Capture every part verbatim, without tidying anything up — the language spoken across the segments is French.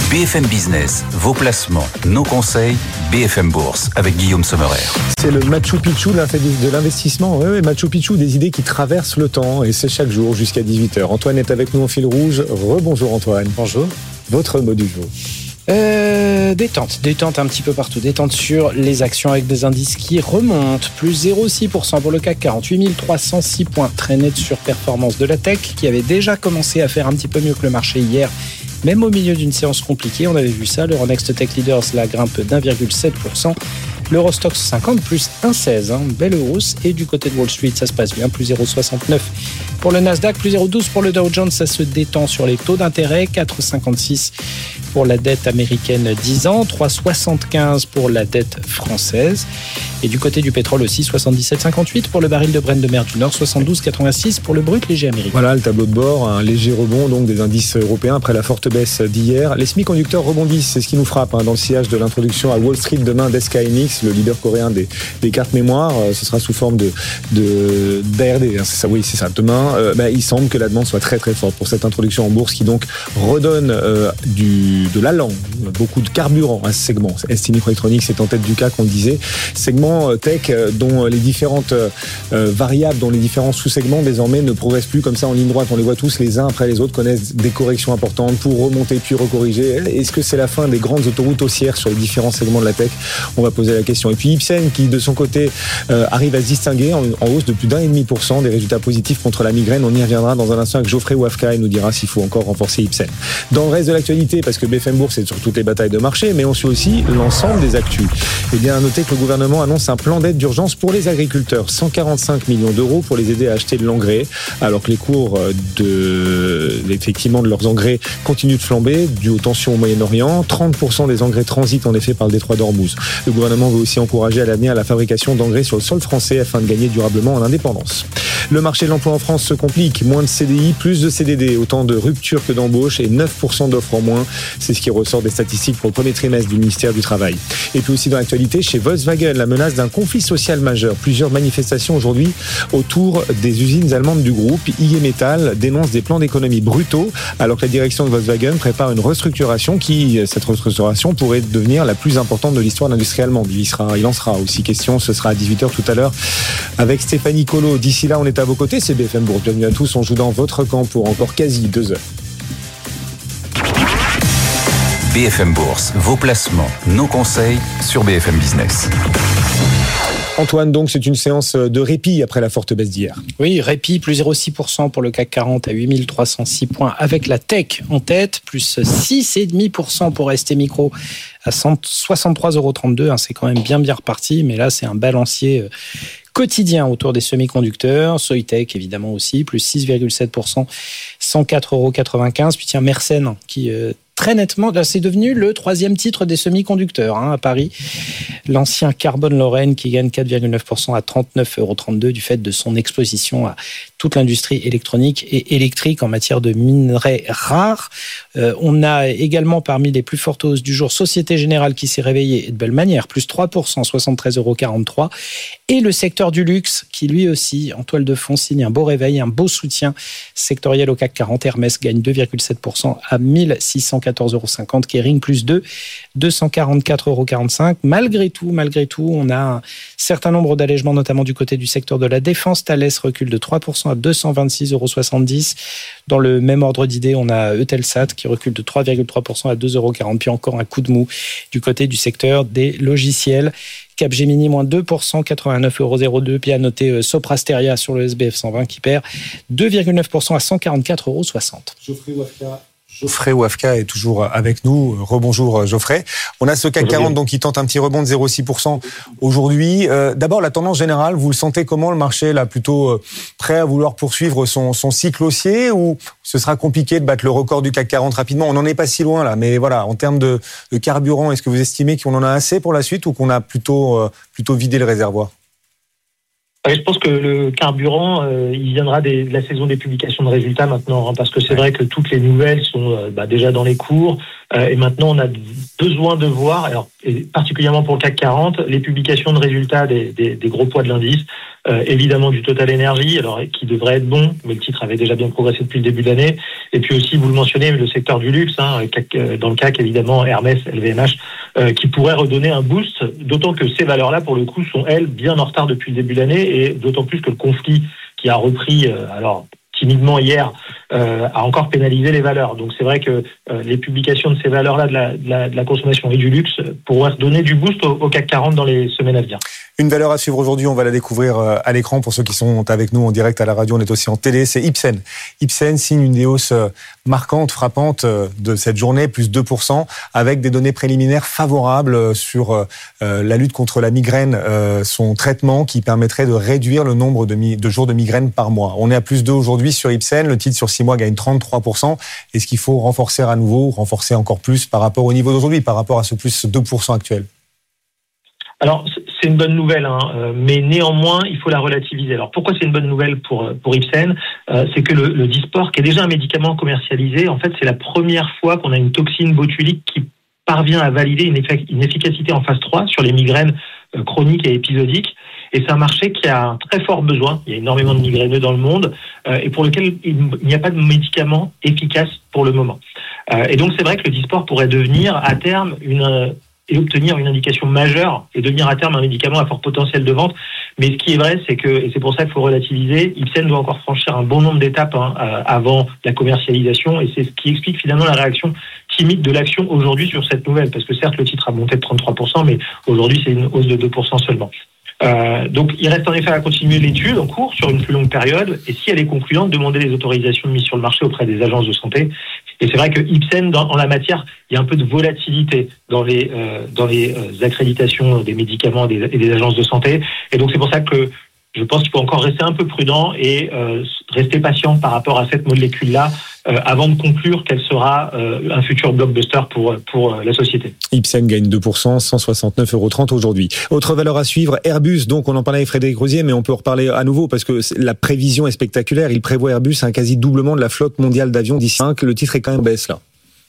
B F M Business, vos placements, nos conseils, B F M Bourse avec Guillaume Sommerer. C'est le Machu Picchu de l'investissement. Oui, oui, Machu Picchu, des idées qui traversent le temps et c'est chaque jour jusqu'à dix-huit heures. Antoine est avec nous en fil rouge. Rebonjour Antoine. Bonjour. Votre mot du jour. Euh, détente, détente un petit peu partout, détente sur les actions avec des indices qui remontent, plus zéro virgule six pour cent pour le C A C quarante, huit mille trois cent six points, très net sur performance de la tech qui avait déjà commencé à faire un petit peu mieux que le marché hier, même au milieu d'une séance compliquée, on avait vu ça, l'Euronext Tech Leaders la grimpe d'un virgule sept pour cent, l'Eurostoxx cinquante plus un virgule seize, hein, belle hausse, et du côté de Wall Street ça se passe bien, plus zéro virgule soixante-neuf pour le Nasdaq, plus zéro virgule douze pour le Dow Jones, ça se détend sur les taux d'intérêt, quatre virgule cinquante-six pour la dette américaine dix ans, trois virgule soixante-quinze pour la dette française. Et du côté du pétrole aussi, soixante-dix-sept virgule cinquante-huit pour le baril de Brent de mer du Nord, soixante-douze virgule quatre-vingt-six pour le brut léger américain. Voilà le tableau de bord, un léger rebond donc des indices européens après la forte baisse d'hier. Les semi-conducteurs rebondissent, c'est ce qui nous frappe hein, dans le sillage de l'introduction à Wall Street demain d'S K Hynix, le leader coréen des, des cartes mémoire. Ce sera sous forme de, de d'A R D, hein, c'est ça, oui c'est ça. Demain, euh, bah, il semble que la demande soit très très forte pour cette introduction en bourse qui donc redonne euh, du de l'allant, beaucoup de carburant à ce segment. S T Microelectronics est en tête du C A C, on le disait. Segment tech dont les différentes euh, variables, dont les différents sous-segments désormais ne progressent plus comme ça en ligne droite. On les voit tous les uns après les autres, connaissent des corrections importantes pour remonter puis recorriger. Est-ce que c'est la fin des grandes autoroutes haussières sur les différents segments de la tech? On va poser la question. Et puis Ipsen qui de son côté euh, arrive à se distinguer en, en hausse de plus d'un virgule cinq pour cent, des résultats positifs contre la migraine. On y reviendra dans un instant avec Geoffrey Wafka, il nous dira s'il faut encore renforcer Ipsen. Dans le reste de l'actualité, parce que B F M Bourse est sur toutes les batailles de marché, mais on suit aussi l'ensemble des actus. Eh bien, à noter que le gouvernement annonce un plan d'aide d'urgence pour les agriculteurs. cent quarante-cinq millions d'euros pour les aider à acheter de l'engrais, alors que les cours de, effectivement, de leurs engrais continuent de flamber, dû aux tensions au Moyen-Orient. trente pour cent des engrais transitent en effet par le détroit d'Ormuz. Le gouvernement veut aussi encourager à l'avenir la fabrication d'engrais sur le sol français afin de gagner durablement en indépendance. Le marché de l'emploi en France se complique. Moins de C D I, plus de C D D, autant de ruptures que d'embauches et neuf pour cent d'offres en moins. C'est ce qui ressort des statistiques pour le premier trimestre du ministère du Travail. Et puis aussi dans l'actualité, chez Volkswagen, la menace d'un conflit social majeur. Plusieurs manifestations aujourd'hui autour des usines allemandes du groupe. I G Metall dénonce des plans d'économie brutaux, alors que la direction de Volkswagen prépare une restructuration qui, cette restructuration pourrait devenir la plus importante de l'histoire de l'industrie allemande. Il y sera, il en sera aussi question, ce sera à dix-huit heures tout à l'heure avec Stéphanie Colo. D'ici là, on est à vos côtés, c'est B F M Bourse. Bienvenue à tous, on joue dans votre camp pour encore quasi deux heures. B F M Bourse, vos placements, nos conseils sur B F M Business. Antoine, donc c'est une séance de répit après la forte baisse d'hier. Oui, répit, plus zéro virgule six pour cent pour le C A C quarante à huit mille trois cent six points avec la tech en tête, plus six virgule cinq pour cent pour S T Micro à soixante-trois euros trente-deux. Hein, c'est quand même bien bien reparti, mais là c'est un balancier quotidien autour des semi-conducteurs. Soitec évidemment aussi, plus six virgule sept pour cent, cent quatre euros quatre-vingt-quinze. Puis tiens, Mersen qui... Euh, très nettement, c'est devenu le troisième titre des semi-conducteurs hein, à Paris. L'ancien Carbone Lorraine qui gagne quatre virgule neuf pour cent à trente-neuf euros trente-deux du fait de son exposition à toute l'industrie électronique et électrique en matière de minerais rares. Euh, on a également parmi les plus fortes hausses du jour Société Générale qui s'est réveillée de belle manière, plus trois pour cent, soixante-treize euros quarante-trois. Et le secteur du luxe qui lui aussi, en toile de fond, signe un beau réveil, un beau soutien sectoriel au C A C quarante. Hermès gagne deux virgule sept pour cent à mille six cent quatorze euros cinquante. Kering plus deux, deux cent quarante-quatre euros quarante-cinq. Malgré tout, malgré tout, on a un certain nombre d'allègements, notamment du côté du secteur de la défense. Thales recule de trois pour cent à deux cent vingt-six euros soixante-dix. Dans le même ordre d'idée, on a Eutelsat qui recule de trois virgule trois pour cent à deux euros quarante. Puis encore un coup de mou du côté du secteur des logiciels. Capgemini, moins deux pour cent, quatre-vingt-neuf euros zéro deux. Puis à noter euh, Soprasteria sur le S B F cent vingt qui perd deux virgule neuf pour cent à cent quarante-quatre euros soixante. Geoffrey Wafka. Geoffrey Wafka est toujours avec nous. Rebonjour Geoffrey. On a ce C A C quarante donc qui tente un petit rebond de zéro virgule six pour cent aujourd'hui. Euh, d'abord, la tendance générale, vous le sentez comment? Le marché là plutôt euh, prêt à vouloir poursuivre son, son cycle haussier, ou ce sera compliqué de battre le record du C A C quarante rapidement? On n'en est pas si loin là, mais voilà, en termes de, de carburant, est-ce que vous estimez qu'on en a assez pour la suite ou qu'on a plutôt, euh, plutôt vidé le réservoir? Ouais, je pense que le carburant, euh, il viendra des, de la saison des publications de résultats maintenant, hein, parce que c'est vrai que toutes les nouvelles sont euh, bah, déjà dans les cours, euh, et maintenant on a besoin de voir, alors et particulièrement pour le C A C quarante, les publications de résultats des, des, des gros poids de l'indice, euh, évidemment du Total Energy, alors qui devrait être bon, mais le titre avait déjà bien progressé depuis le début de l'année, et puis aussi, vous le mentionnez, le secteur du luxe, hein, dans le C A C évidemment, Hermès, L V M H, euh, qui pourrait redonner un boost, d'autant que ces valeurs-là, pour le coup, sont elles bien en retard depuis le début de l'année, et d'autant plus que le conflit qui a repris, euh, alors timidement hier, euh, a encore pénalisé les valeurs. Donc c'est vrai que euh, les publications de ces valeurs-là, de la, de, la, de la consommation et du luxe, pourraient donner du boost au, au C A C quarante dans les semaines à venir. Une valeur à suivre aujourd'hui, on va la découvrir à l'écran pour ceux qui sont avec nous en direct à la radio, on est aussi en télé, c'est Ipsen. Ipsen signe une hausse marquante, frappante de cette journée, plus deux pour cent, avec des données préliminaires favorables sur la lutte contre la migraine, son traitement qui permettrait de réduire le nombre de, mi- de jours de migraine par mois. On est à plus deux aujourd'hui sur Ipsen, le titre sur six mois gagne trente-trois pour cent. Est-ce qu'il faut renforcer à nouveau, renforcer encore plus par rapport au niveau d'aujourd'hui, par rapport à ce plus deux pour cent actuel ? Alors, c'est une bonne nouvelle, hein, euh, mais néanmoins, il faut la relativiser. Alors, pourquoi c'est une bonne nouvelle pour pour Ipsen ? euh, C'est que le, le Dysport, qui est déjà un médicament commercialisé, en fait, c'est la première fois qu'on a une toxine botulique qui parvient à valider une, effic- une efficacité en phase trois sur les migraines euh, chroniques et épisodiques. Et c'est un marché qui a un très fort besoin. Il y a énormément de migraineux dans le monde euh, et pour lequel il n'y a pas de médicament efficace pour le moment. Euh, et donc, c'est vrai que le Dysport pourrait devenir, à terme, une... et obtenir une indication majeure et devenir à terme un médicament à fort potentiel de vente. Mais ce qui est vrai, c'est que, et c'est pour ça qu'il faut relativiser, Ipsen doit encore franchir un bon nombre d'étapes hein, avant la commercialisation, et c'est ce qui explique finalement la réaction timide de l'action aujourd'hui sur cette nouvelle, parce que certes le titre a monté de trente-trois pour cent, mais aujourd'hui c'est une hausse de deux pour cent seulement. Euh, donc il reste en effet à continuer l'étude en cours sur une plus longue période, et si elle est concluante, demander les autorisations de mise sur le marché auprès des agences de santé. Et c'est vrai que Ipsen, dans, en la matière, il y a un peu de volatilité dans les euh, dans les euh, accréditations des médicaments et des, et des agences de santé. Et donc c'est pour ça que je pense qu'il faut encore rester un peu prudent et euh, rester patient par rapport à cette molécule-là euh, avant de conclure qu'elle sera euh, un futur blockbuster pour pour euh, la société. Ipsen gagne deux pour cent, cent soixante-neuf euros trente aujourd'hui. Autre valeur à suivre, Airbus. Donc on en parlait avec Frédéric Rosier, mais on peut en reparler à nouveau parce que la prévision est spectaculaire. Il prévoit Airbus un quasi doublement de la flotte mondiale d'avions d'ici cinq. Le titre est quand même baisse là.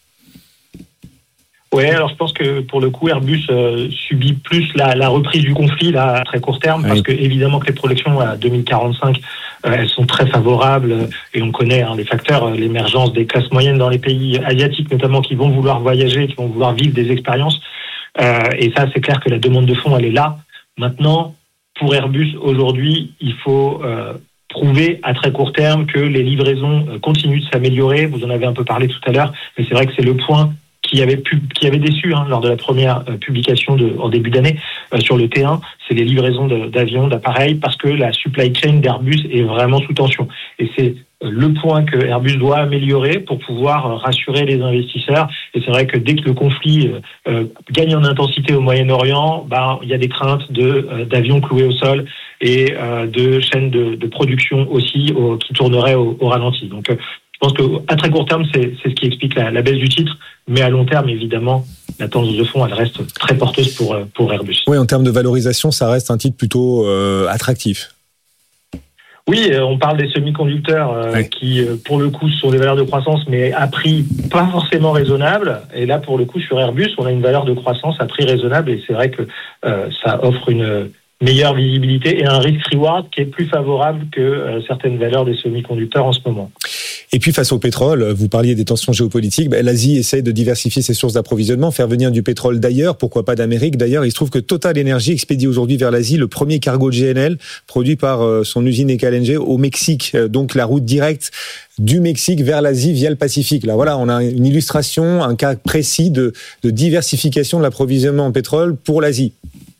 Oui, alors je pense que pour le coup, Airbus euh, subit plus la, la reprise du conflit là, à très court terme, oui. Parce que évidemment que les projections à deux mille quarante-cinq, euh, elles sont très favorables, euh, et on connaît hein, les facteurs, euh, l'émergence des classes moyennes dans les pays asiatiques notamment, qui vont vouloir voyager, qui vont vouloir vivre des expériences, euh, et ça c'est clair que la demande de fonds elle est là. Maintenant, pour Airbus aujourd'hui, il faut euh, prouver à très court terme que les livraisons euh, continuent de s'améliorer. Vous en avez un peu parlé tout à l'heure, mais c'est vrai que c'est le point qui avait, pu, qui avait déçu hein, lors de la première euh, publication de, en début d'année euh, sur le T un, c'est les livraisons de, d'avions, d'appareils, parce que la supply chain d'Airbus est vraiment sous tension. Et c'est euh, le point que Airbus doit améliorer pour pouvoir euh, rassurer les investisseurs. Et c'est vrai que dès que le conflit euh, euh, gagne en intensité au Moyen-Orient, bah, il y a des craintes de, euh, d'avions cloués au sol et euh, de chaînes de, de production aussi au, qui tourneraient au, au ralenti. Donc euh, je pense qu'à très court terme, c'est, c'est ce qui explique la, la baisse du titre. Mais à long terme, évidemment, la tendance de fond, elle reste très porteuse pour, pour Airbus. Oui, en termes de valorisation, ça reste un titre plutôt euh, attractif. Oui, on parle des semi-conducteurs euh, oui. qui, pour le coup, sont des valeurs de croissance, mais à prix pas forcément raisonnable. Et là, pour le coup, sur Airbus, on a une valeur de croissance à prix raisonnable. Et c'est vrai que euh, ça offre une meilleure visibilité et un risk-reward qui est plus favorable que euh, certaines valeurs des semi-conducteurs en ce moment. Et puis face au pétrole, vous parliez des tensions géopolitiques, ben, l'Asie essaye de diversifier ses sources d'approvisionnement, faire venir du pétrole d'ailleurs, pourquoi pas d'Amérique d'ailleurs. Il se trouve que Total Energy expédie aujourd'hui vers l'Asie le premier cargo de G N L produit par euh, son usine E K L N G au Mexique, euh, donc la route directe du Mexique vers l'Asie via le Pacifique. Là, voilà, on a une illustration, un cas précis de, de diversification de l'approvisionnement en pétrole pour l'Asie.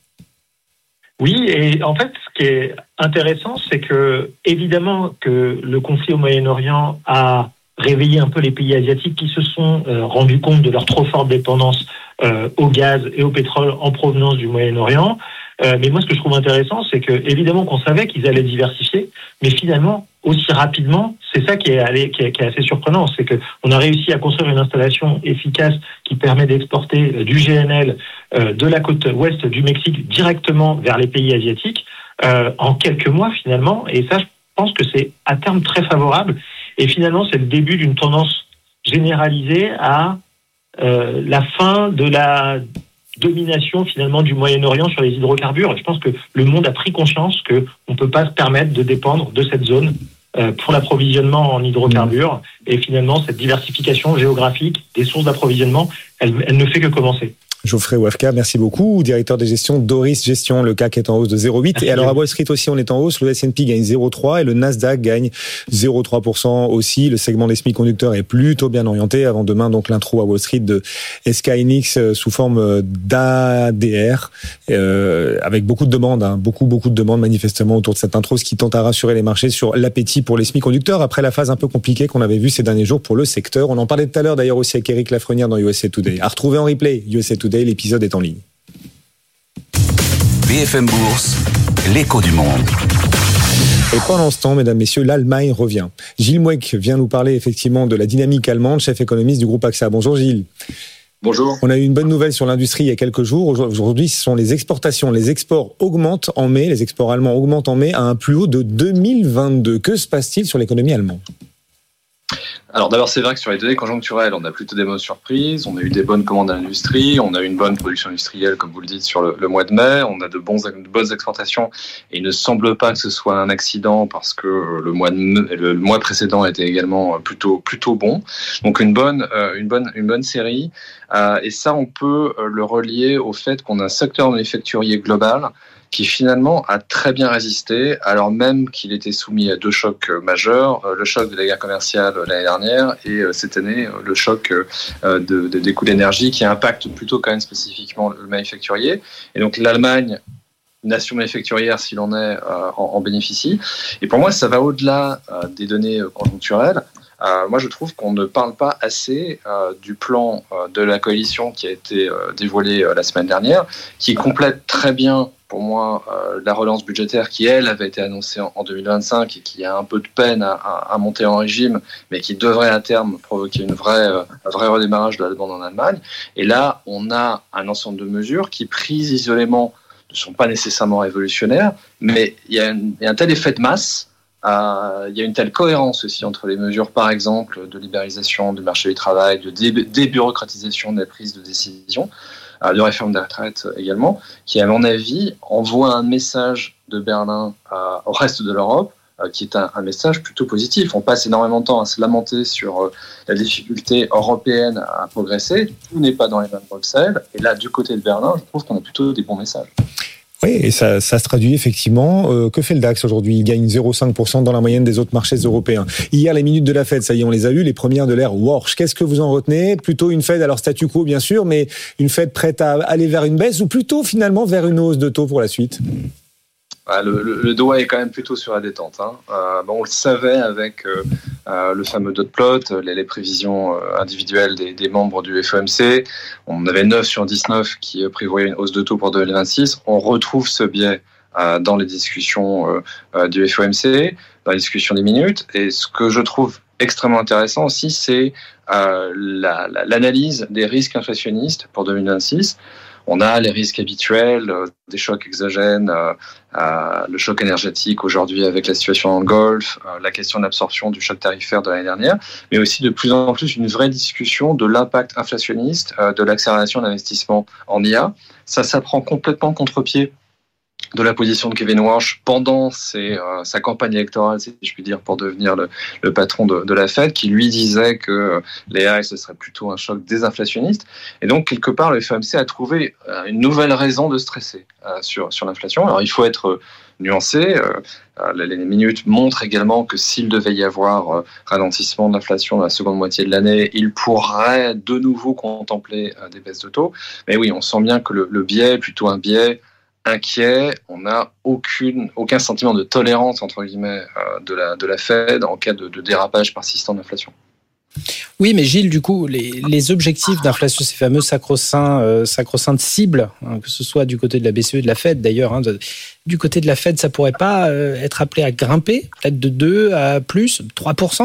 Oui, et en fait, ce qui est intéressant, c'est que, évidemment, que le conflit au Moyen-Orient a réveillé un peu les pays asiatiques qui se sont euh, rendus compte de leur trop forte dépendance euh, au gaz et au pétrole en provenance du Moyen-Orient. Euh, mais moi, ce que je trouve intéressant, c'est que, évidemment, qu'on savait qu'ils allaient diversifier, mais finalement, aussi rapidement, c'est ça qui est, allé, qui est, qui est assez surprenant, c'est que on a réussi à construire une installation efficace qui permet d'exporter du G N L euh, de la côte ouest du Mexique directement vers les pays asiatiques. euh, en quelques mois finalement. Et ça, je pense que c'est à terme très favorable. Et finalement, c'est le début d'une tendance généralisée à euh, la fin de la domination finalement du Moyen-Orient sur les hydrocarbures. Et je pense que le monde a pris conscience qu'on ne peut pas se permettre de dépendre de cette zone euh, pour l'approvisionnement en hydrocarbures. Et finalement, cette diversification géographique des sources d'approvisionnement, elle, elle ne fait que commencer. Geoffrey Wafka, merci beaucoup. Directeur des gestions Doris Gestion. Le C A C est en hausse de zéro virgule huit. Et alors à Wall Street aussi, on est en hausse. Le S and P gagne zéro virgule trois et le Nasdaq gagne zéro virgule trois pour cent aussi. Le segment des semi-conducteurs est plutôt bien orienté. Avant demain, donc l'intro à Wall Street de S K Hynix sous forme d'A D R, euh, avec beaucoup de demandes, hein, beaucoup beaucoup de demandes manifestement autour de cette intro, ce qui tente à rassurer les marchés sur l'appétit pour les semi-conducteurs après la phase un peu compliquée qu'on avait vue ces derniers jours pour le secteur. On en parlait tout à l'heure d'ailleurs aussi avec Eric Lafrenière dans U S A Today. À retrouver en replay, U S A Today. L'épisode est en ligne. B F M Bourse, l'écho du monde. Et pendant ce temps, mesdames, messieurs, l'Allemagne revient. Gilles Mouek vient nous parler effectivement de la dynamique allemande, chef économiste du groupe AXA. Bonjour Gilles. Bonjour. On a eu une bonne nouvelle sur l'industrie il y a quelques jours. Aujourd'hui, ce sont les exportations. Les exports augmentent en mai, les exports allemands augmentent en mai à un plus haut de deux mille vingt-deux. Que se passe-t-il sur l'économie allemande ? Alors d'abord, c'est vrai que sur les données conjoncturelles, on a plutôt des bonnes surprises. On a eu des bonnes commandes à l'industrie, on a eu une bonne production industrielle, comme vous le dites, sur le, le mois de mai. On a de, bons, de bonnes exportations et il ne semble pas que ce soit un accident parce que le mois, de, le, le mois précédent était également plutôt, plutôt bon. Donc une bonne, euh, une bonne, une bonne série. Euh, et ça, on peut le relier au fait qu'on a un secteur manufacturier global qui finalement a très bien résisté, alors même qu'il était soumis à deux chocs majeurs, le choc de la guerre commerciale l'année dernière et cette année le choc de, de, des coûts d'énergie qui impacte plutôt quand même spécifiquement le manufacturier. Et donc l'Allemagne, nation manufacturière s'il en est, en, en bénéficie. Et pour moi, ça va au-delà des données conjoncturelles. Euh, moi, je trouve qu'on ne parle pas assez euh, du plan euh, de la coalition qui a été euh, dévoilé euh, la semaine dernière, qui complète très bien, pour moi, euh, la relance budgétaire qui, elle, avait été annoncée en, en deux mille vingt-cinq et qui a un peu de peine à, à, à monter en régime, mais qui devrait à terme provoquer une vraie, euh, un vrai redémarrage de la demande en Allemagne. Et là, on a un ensemble de mesures qui, prises isolément, ne sont pas nécessairement révolutionnaires, mais il y a un, il y a un tel effet de masse. Euh, il y a une telle cohérence aussi entre les mesures, par exemple, de libéralisation du marché du travail, de dé- débureaucratisation de la prise de décision, euh, de réforme des retraites également, qui, à mon avis, envoie un message de Berlin euh, au reste de l'Europe, euh, qui est un, un message plutôt positif. On passe énormément de temps à se lamenter sur euh, la difficulté européenne à progresser. Tout n'est pas dans les mains de Bruxelles. Et là, du côté de Berlin, je trouve qu'on a plutôt des bons messages. Oui, et ça, ça se traduit effectivement. Euh, que fait le DAX aujourd'hui ? Il gagne zéro virgule cinq pour cent dans la moyenne des autres marchés européens. Hier, les minutes de la Fed, ça y est, on les a eues, les premières de l'ère Warsh. Qu'est-ce que vous en retenez ? Plutôt une Fed, alors statu quo bien sûr, mais une Fed prête à aller vers une baisse ou plutôt finalement vers une hausse de taux pour la suite ? Le, le, le doigt est quand même plutôt sur la détente. Hein. Euh, bon, on le savait avec euh, euh, le fameux dot plot, les, les prévisions euh, individuelles des, des membres du F O M C. On avait neuf sur dix-neuf qui prévoyaient une hausse de taux pour deux mille vingt-six. On retrouve ce biais euh, dans les discussions euh, euh, du F O M C, dans les discussions des minutes. Et ce que je trouve extrêmement intéressant aussi, c'est euh, la, la, l'analyse des risques inflationnistes pour deux mille vingt-six. On a les risques habituels, euh, des chocs exogènes, euh, euh, le choc énergétique aujourd'hui avec la situation dans le Golfe, euh, la question de l'absorption du choc tarifaire de l'année dernière, mais aussi de plus en plus une vraie discussion de l'impact inflationniste euh, de l'accélération d'investissement en I A. Ça, ça prend complètement contre-pied de la position de Kevin Warsh pendant ses, euh, sa campagne électorale, si je puis dire, pour devenir le, le patron de, de la Fed, qui lui disait que euh, les A I, ce serait plutôt un choc désinflationniste. Et donc, quelque part, le F O M C a trouvé euh, une nouvelle raison de stresser euh, sur, sur l'inflation. Alors, il faut être euh, nuancé. Euh, les, les minutes montrent également que s'il devait y avoir euh, ralentissement de l'inflation dans la seconde moitié de l'année, il pourrait de nouveau contempler euh, des baisses de taux. Mais oui, on sent bien que le, le biais est plutôt un biais inquiet, on n'a aucune, aucun sentiment de tolérance entre guillemets euh, de la de la Fed en cas de, de dérapage persistant d'inflation. Oui, mais Gilles, du coup, les, les objectifs d'inflation, ces fameux sacro-saints, euh, sacro-saintes cibles, hein, que ce soit du côté de la B C E et de la Fed d'ailleurs, hein, de, du côté de la Fed, ça pourrait pas euh, être appelé à grimper, peut-être de deux à plus, trois pour cent ?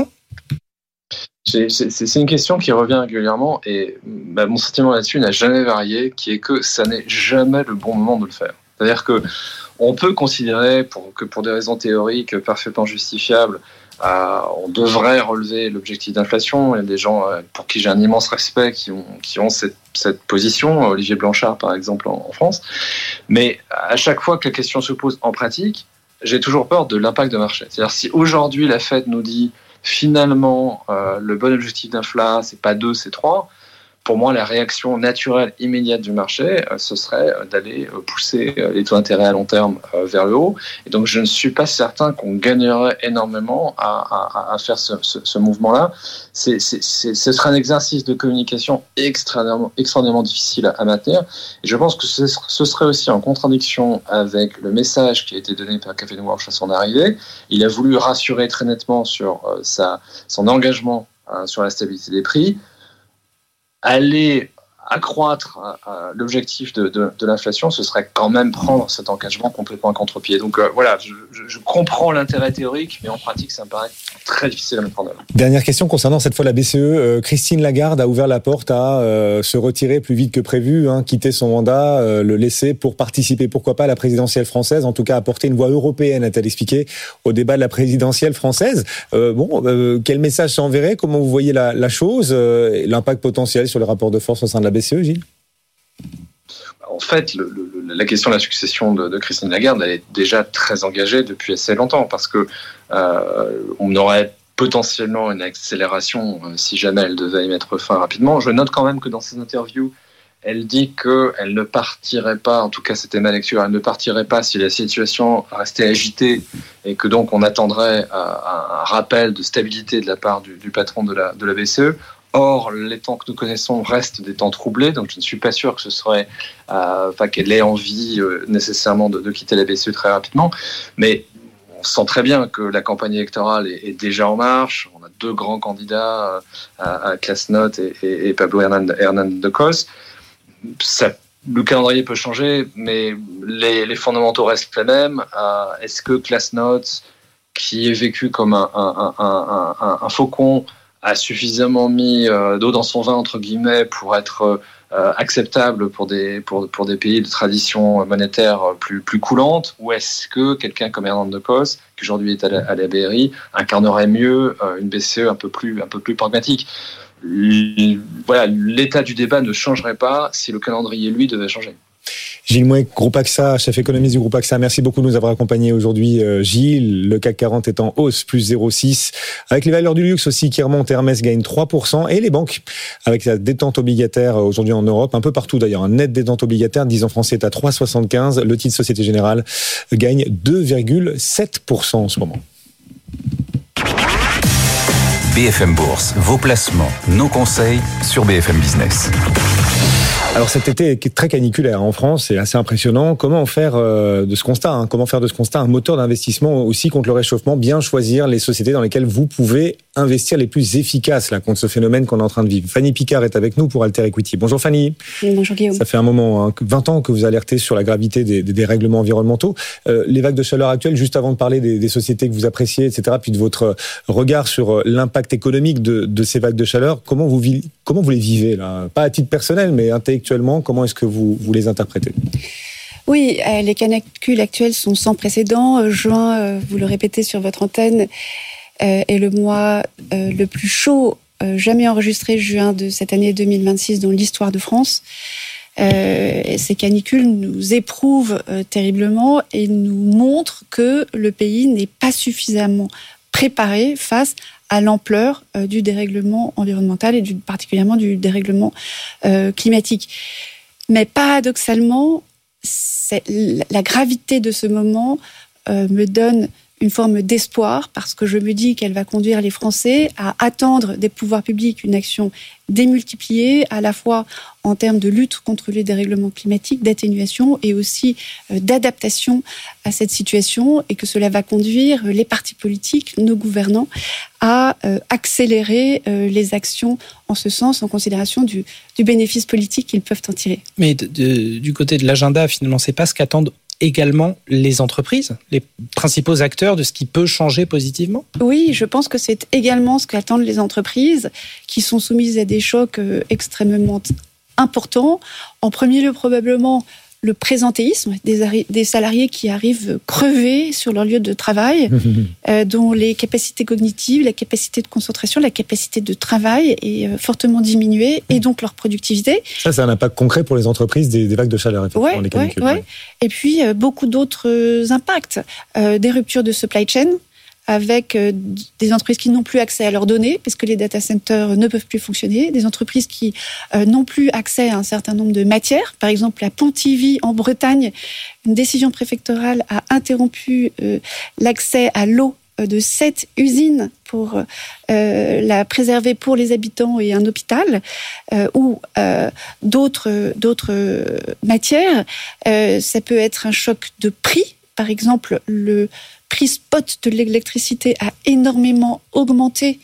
C'est, c'est, c'est une question qui revient régulièrement et bah, mon sentiment là-dessus n'a jamais varié, qui est que ça n'est jamais le bon moment de le faire. C'est-à-dire que On peut considérer pour, que pour des raisons théoriques parfaitement justifiables, euh, on devrait relever l'objectif d'inflation. Il y a des gens euh, pour qui j'ai un immense respect qui ont, qui ont cette, cette position, Olivier Blanchard par exemple en, en France. Mais à chaque fois que la question se pose en pratique, j'ai toujours peur de l'impact de marché. C'est-à-dire si aujourd'hui la Fed nous dit finalement euh, le bon objectif d'inflation, c'est pas deux, c'est trois. Pour moi, la réaction naturelle, immédiate du marché, euh, ce serait d'aller euh, pousser euh, les taux d'intérêt à long terme euh, vers le haut. Et donc, je ne suis pas certain qu'on gagnerait énormément à, à, à faire ce, ce, ce mouvement-là. C'est, c'est, c'est, ce serait un exercice de communication extrêmement, extrêmement difficile à, à maintenir. Et je pense que ce, ce serait aussi en contradiction avec le message qui a été donné par Cathie Woolf à son arrivée. Il a voulu rassurer très nettement sur euh, sa, son engagement euh, sur la stabilité des prix. Aller accroître euh, l'objectif de, de, de l'inflation, ce serait quand même prendre cet engagement complètement à contre-pied. Donc euh, voilà, je, je, je comprends l'intérêt théorique, mais en pratique, ça me paraît très difficile à mettre en œuvre. Dernière question concernant cette fois la B C E. Euh, Christine Lagarde a ouvert la porte à euh, se retirer plus vite que prévu, hein, quitter son mandat, euh, le laisser pour participer, pourquoi pas, à la présidentielle française, en tout cas apporter une voix européenne, a-t-elle expliqué, au débat de la présidentielle française. Euh, bon, euh, quel message ça enverrait? Comment vous voyez la, la chose, euh, l'impact potentiel sur les rapports de force au sein de la B C E, Gilles? En fait, le, le, la question de la succession de, de Christine Lagarde, elle est déjà très engagée depuis assez longtemps, parce que euh, on aurait potentiellement une accélération euh, si jamais elle devait y mettre fin rapidement. Je note quand même que dans ses interviews, elle dit qu'elle ne partirait pas, en tout cas c'était ma lecture, elle ne partirait pas si la situation restait agitée et que donc on attendrait euh, un, un rappel de stabilité de la part du, du patron de la, de la B C E. Or, les temps que nous connaissons restent des temps troublés, donc je ne suis pas sûr que ce serait, euh, enfin, qu'elle ait envie euh, nécessairement de, de quitter la B C E très rapidement. Mais on sent très bien que la campagne électorale est, est déjà en marche. On a deux grands candidats, euh, à Klasnot et, et, et Pablo Hernández de Cos. Ça, le calendrier peut changer, mais les, les fondamentaux restent les mêmes. Euh, est-ce que Klasnot, qui est vécu comme un, un, un, un, un, un faucon, a suffisamment mis euh, d'eau dans son vin, entre guillemets, pour être euh, acceptable pour des, pour, pour des pays de tradition monétaire plus, plus coulante, ou est-ce que quelqu'un comme Hernández de Cos, qui aujourd'hui est à la, à la B R I, incarnerait mieux euh, une B C E un peu plus, un peu plus pragmatique? L- voilà, l'état du débat ne changerait pas si le calendrier, lui, devait changer. Gilles Mouek, Groupe AXA, chef économiste du Groupe AXA. Merci beaucoup de nous avoir accompagnés aujourd'hui, Gilles. Le C A C quarante est en hausse, plus zéro virgule six. Avec les valeurs du luxe aussi qui remontent, Hermès gagne trois pour cent. Et les banques, avec la détente obligataire aujourd'hui en Europe, un peu partout d'ailleurs, un net détente obligataire, dix ans français est à trois virgule soixante-quinze. Le titre Société Générale gagne deux virgule sept pour cent en ce moment. B F M Bourse, vos placements, nos conseils sur B F M Business. Alors cet été est très caniculaire en France, c'est assez impressionnant. Comment faire de ce constat hein, Comment faire de ce constat un moteur d'investissement aussi contre le réchauffement? Bien choisir les sociétés dans lesquelles vous pouvez investir les plus efficaces là contre ce phénomène qu'on est en train de vivre. Fanny Picard est avec nous pour Alter Equity. Bonjour Fanny. Oui, bonjour Guillaume. Ça fait un moment, hein, vingt ans que vous alertez sur la gravité des, des, des règlements environnementaux. Euh, les vagues de chaleur actuelles, juste avant de parler des, des sociétés que vous appréciez, et cetera, puis de votre regard sur l'impact économique de, de ces vagues de chaleur, comment vous, comment vous les vivez là? Pas à titre personnel, mais intellectuellement, comment est-ce que vous, vous les interprétez? Oui, euh, les canicules actuelles sont sans précédent. Juin, euh, vous le répétez sur votre antenne, euh, est le mois euh, le plus chaud euh, jamais enregistré, juin de cette année deux mille vingt-six, dans l'histoire de France. Euh, et ces canicules nous éprouvent euh, terriblement et nous montrent que le pays n'est pas suffisamment préparé face à l'ampleur euh, du dérèglement environnemental et du, particulièrement du dérèglement euh, climatique. Mais paradoxalement, c'est, la gravité de ce moment euh, me donne une forme d'espoir, parce que je me dis qu'elle va conduire les Français à attendre des pouvoirs publics une action démultipliée, à la fois en termes de lutte contre les dérèglements climatiques, d'atténuation et aussi euh, d'adaptation à cette situation, et que cela va conduire les partis politiques, nos gouvernants, à euh, accélérer euh, les actions en ce sens, en considération du, du bénéfice politique qu'ils peuvent en tirer. Mais de, de, du côté de l'agenda, finalement, c'est pas ce qu'attendent également les entreprises, les principaux acteurs de ce qui peut changer positivement? Oui, je pense que c'est également ce qu'attendent les entreprises, qui sont soumises à des chocs euh, extrêmement importants. En premier lieu, probablement, le présentéisme, des, des salariés qui arrivent crevés sur leur lieu de travail, euh, dont les capacités cognitives, la capacité de concentration, la capacité de travail est euh, fortement diminuée, et donc leur productivité. Ça, c'est un impact concret pour les entreprises des, des vagues de chaleur, effectivement, ouais, les canicules. Ouais, ouais. Et puis, euh, beaucoup d'autres impacts. Euh, des ruptures de supply chain, avec euh, des entreprises qui n'ont plus accès à leurs données, parce que les data centers ne peuvent plus fonctionner, des entreprises qui euh, n'ont plus accès à un certain nombre de matières. Par exemple, à Pontivy, en Bretagne, une décision préfectorale a interrompu euh, l'accès à l'eau de sept usines pour euh, la préserver pour les habitants et un hôpital, euh, ou euh, d'autres, d'autres matières. Euh, ça peut être un choc de prix. Par exemple, le prix spot de l'électricité a énormément augmenté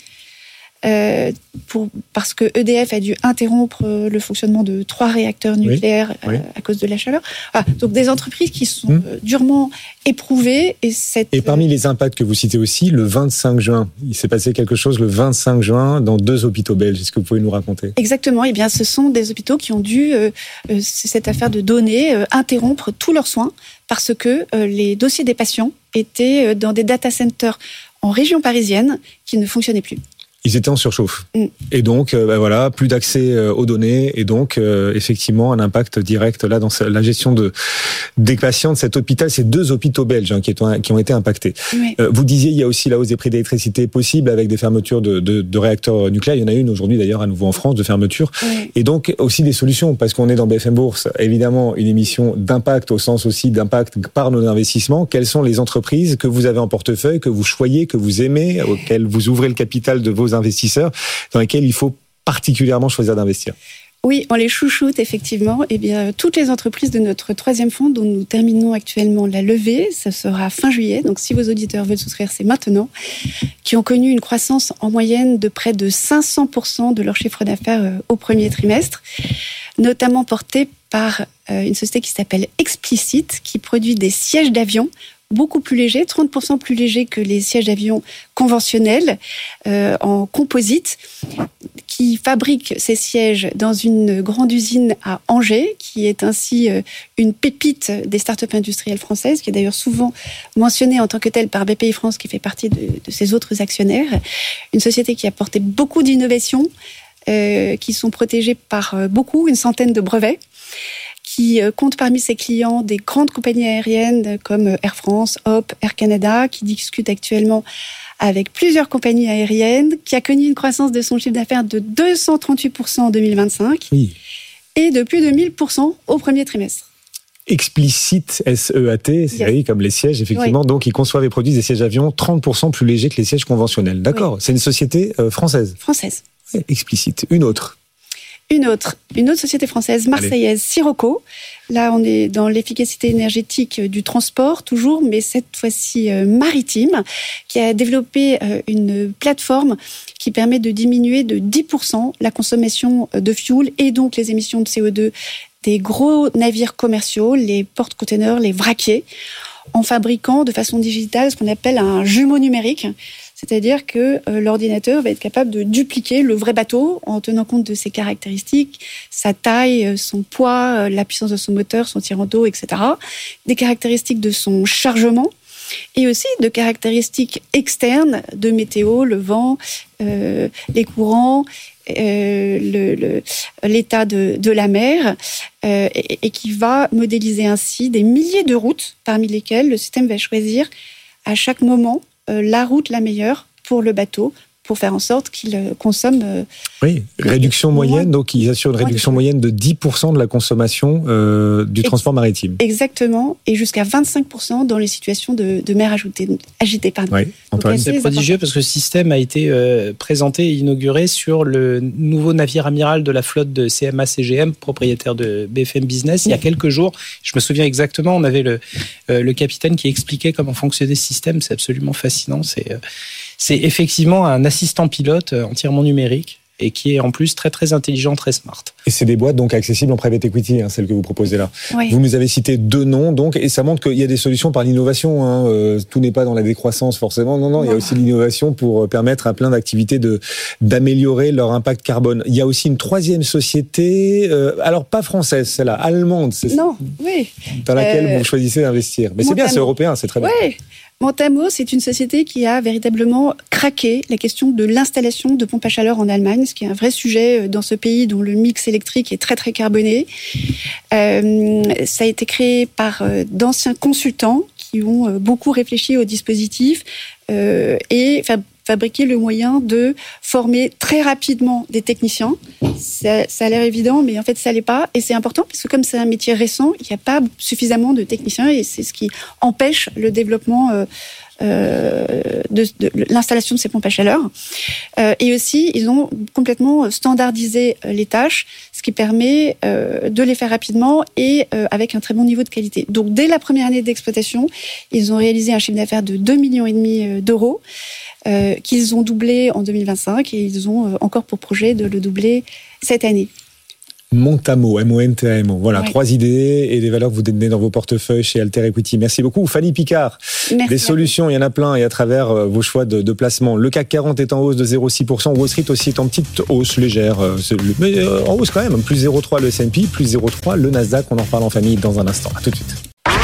euh, pour, parce que E D F a dû interrompre le fonctionnement de trois réacteurs nucléaires oui, oui. Euh, à cause de la chaleur. Ah, donc des entreprises qui sont mmh. euh, durement éprouvées. Et, cette, et parmi les impacts que vous citez aussi, le vingt-cinq juin, il s'est passé quelque chose le vingt-cinq juin dans deux hôpitaux belges. Est-ce que vous pouvez nous raconter ? Exactement. Eh bien, ce sont des hôpitaux qui ont dû, euh, euh, cette affaire de données, euh, interrompre tous leurs soins parce que euh, les dossiers des patients étaient euh, dans des data centers en région parisienne qui ne fonctionnaient plus. Ils étaient en surchauffe. Mm. Et donc, euh, ben voilà, plus d'accès euh, aux données et donc, euh, effectivement, un impact direct là dans la gestion de, des patients de cet hôpital. C'est deux hôpitaux belges hein, qui, ont, qui ont été impactés. Oui. Euh, vous disiez, il y a aussi la hausse des prix d'électricité possible avec des fermetures de, de, de réacteurs nucléaires. Il y en a une aujourd'hui d'ailleurs à nouveau en France de fermeture. Oui. Et donc, aussi des solutions parce qu'on est dans B F M Bourse. Évidemment, une émission d'impact au sens aussi d'impact par nos investissements. Quelles sont les entreprises que vous avez en portefeuille, que vous choyez, que vous aimez, auxquelles vous ouvrez le capital de vos investisseurs, dans lesquels il faut particulièrement choisir d'investir? Oui, on les chouchoute effectivement. Eh bien, toutes les entreprises de notre troisième fonds dont nous terminons actuellement la levée, ça sera fin juillet, donc si vos auditeurs veulent souscrire, c'est maintenant, qui ont connu une croissance en moyenne de près de cinq cents pour cent de leur chiffre d'affaires au premier trimestre, notamment porté par une société qui s'appelle Explicit, qui produit des sièges d'avion beaucoup plus léger, trente pour cent plus léger que les sièges d'avion conventionnels euh, en composite, qui fabrique ces sièges dans une grande usine à Angers, qui est ainsi euh, une pépite des startups industrielles françaises, qui est d'ailleurs souvent mentionnée en tant que telle par B P I France, qui fait partie de, de ses autres actionnaires. Une société qui a porté beaucoup d'innovations, euh, qui sont protégées par euh, beaucoup, une centaine de brevets, qui compte parmi ses clients des grandes compagnies aériennes comme Air France, Hop, Air Canada, qui discute actuellement avec plusieurs compagnies aériennes, qui a connu une croissance de son chiffre d'affaires de deux cent trente-huit pour cent en deux mille vingt-cinq oui. et de plus de mille pour cent au premier trimestre. Explicit, S E A T, c'est yes. comme les sièges, effectivement. Oui. Donc, ils conçoivent et produisent des sièges avions trente pour cent plus légers que les sièges conventionnels. D'accord. Oui. C'est une société euh, française. Française. Oui, Explicit. Une autre. Une autre, une autre société française, marseillaise, Sirocco. Là, on est dans l'efficacité énergétique du transport, toujours, mais cette fois-ci euh, maritime, qui a développé euh, une plateforme qui permet de diminuer de dix pour cent la consommation de fuel et donc les émissions de C O deux des gros navires commerciaux, les porte-containers, les vraquiers, en fabriquant de façon digitale ce qu'on appelle un jumeau numérique. C'est-à-dire que euh, l'ordinateur va être capable de dupliquer le vrai bateau en tenant compte de ses caractéristiques, sa taille, son poids, la puissance de son moteur, son tirant d'eau, et cetera. Des caractéristiques de son chargement et aussi de caractéristiques externes de météo, le vent, euh, les courants, euh, le, le, l'état de, de la mer euh, et, et qui va modéliser ainsi des milliers de routes parmi lesquelles le système va choisir à chaque moment la route la meilleure pour le bateau, pour faire en sorte qu'il consomme... Euh, oui, réduction moyenne, donc ils assurent une réduction moyenne de dix pour cent de la consommation euh, du Ex- transport maritime. Exactement, et jusqu'à vingt-cinq pour cent dans les situations de, de mer ajoutée, agitée. Pardon. Oui, Antoine. C'est prodigieux parce que le système a été euh, présenté et inauguré sur le nouveau navire amiral de la flotte de C M A C G M, propriétaire de B F M Business, il y a quelques jours. Je me souviens exactement, on avait le, euh, le capitaine qui expliquait comment fonctionnait ce système, c'est absolument fascinant, c'est... Euh, C'est effectivement un assistant pilote entièrement numérique et qui est en plus très très intelligent, très smart. Et c'est des boîtes donc accessibles en private equity, hein, celles que vous proposez là. Oui. Vous nous avez cité deux noms, donc, et ça montre qu'il y a des solutions par l'innovation. Hein. Euh, tout n'est pas dans la décroissance forcément. Non, non, non, il y a aussi l'innovation pour permettre à plein d'activités de d'améliorer leur impact carbone. Il y a aussi une troisième société, euh, alors pas française, celle-là, allemande. C'est non, oui. Dans laquelle euh, vous choisissez d'investir. Mais Montamo. C'est bien, c'est européen, c'est très bien. Oui. Montamo, c'est une société qui a véritablement craqué la question de l'installation de pompes à chaleur en Allemagne, ce qui est un vrai sujet dans ce pays dont le mix électrique est très très carboné. Euh, ça a été créé par euh, d'anciens consultants qui ont euh, beaucoup réfléchi au dispositif euh, et fa- fabriqué le moyen de former très rapidement des techniciens. Ça, ça a l'air évident, mais en fait, ça l'est pas. Et c'est important parce que comme c'est un métier récent, il n'y a pas suffisamment de techniciens et c'est ce qui empêche le développement euh, euh, de, de, de l'installation de ces pompes à chaleur. Euh, et aussi, ils ont complètement standardisé les tâches, ce qui permet euh, de les faire rapidement et euh, avec un très bon niveau de qualité. Donc, dès la première année d'exploitation, ils ont réalisé un chiffre d'affaires de deux virgule cinq millions d'euros. Euh, qu'ils ont doublé en deux mille vingt-cinq et ils ont euh, encore pour projet de le doubler cette année. Montamo, M O N T A M O. Voilà, ouais. Trois idées et des valeurs que vous détenez dans vos portefeuilles chez Alter Equity. Merci beaucoup. Fanny Picard, Merci des solutions, il y en a plein et à travers euh, vos choix de, de placement. Le C A C quarante est en hausse de zéro virgule six pour cent. Wall Street aussi est en petite hausse légère, euh, mais euh, en hausse quand même. Plus zéro virgule trois le S and P, plus zéro virgule trois le Nasdaq. On en reparle en famille dans un instant. À tout de suite.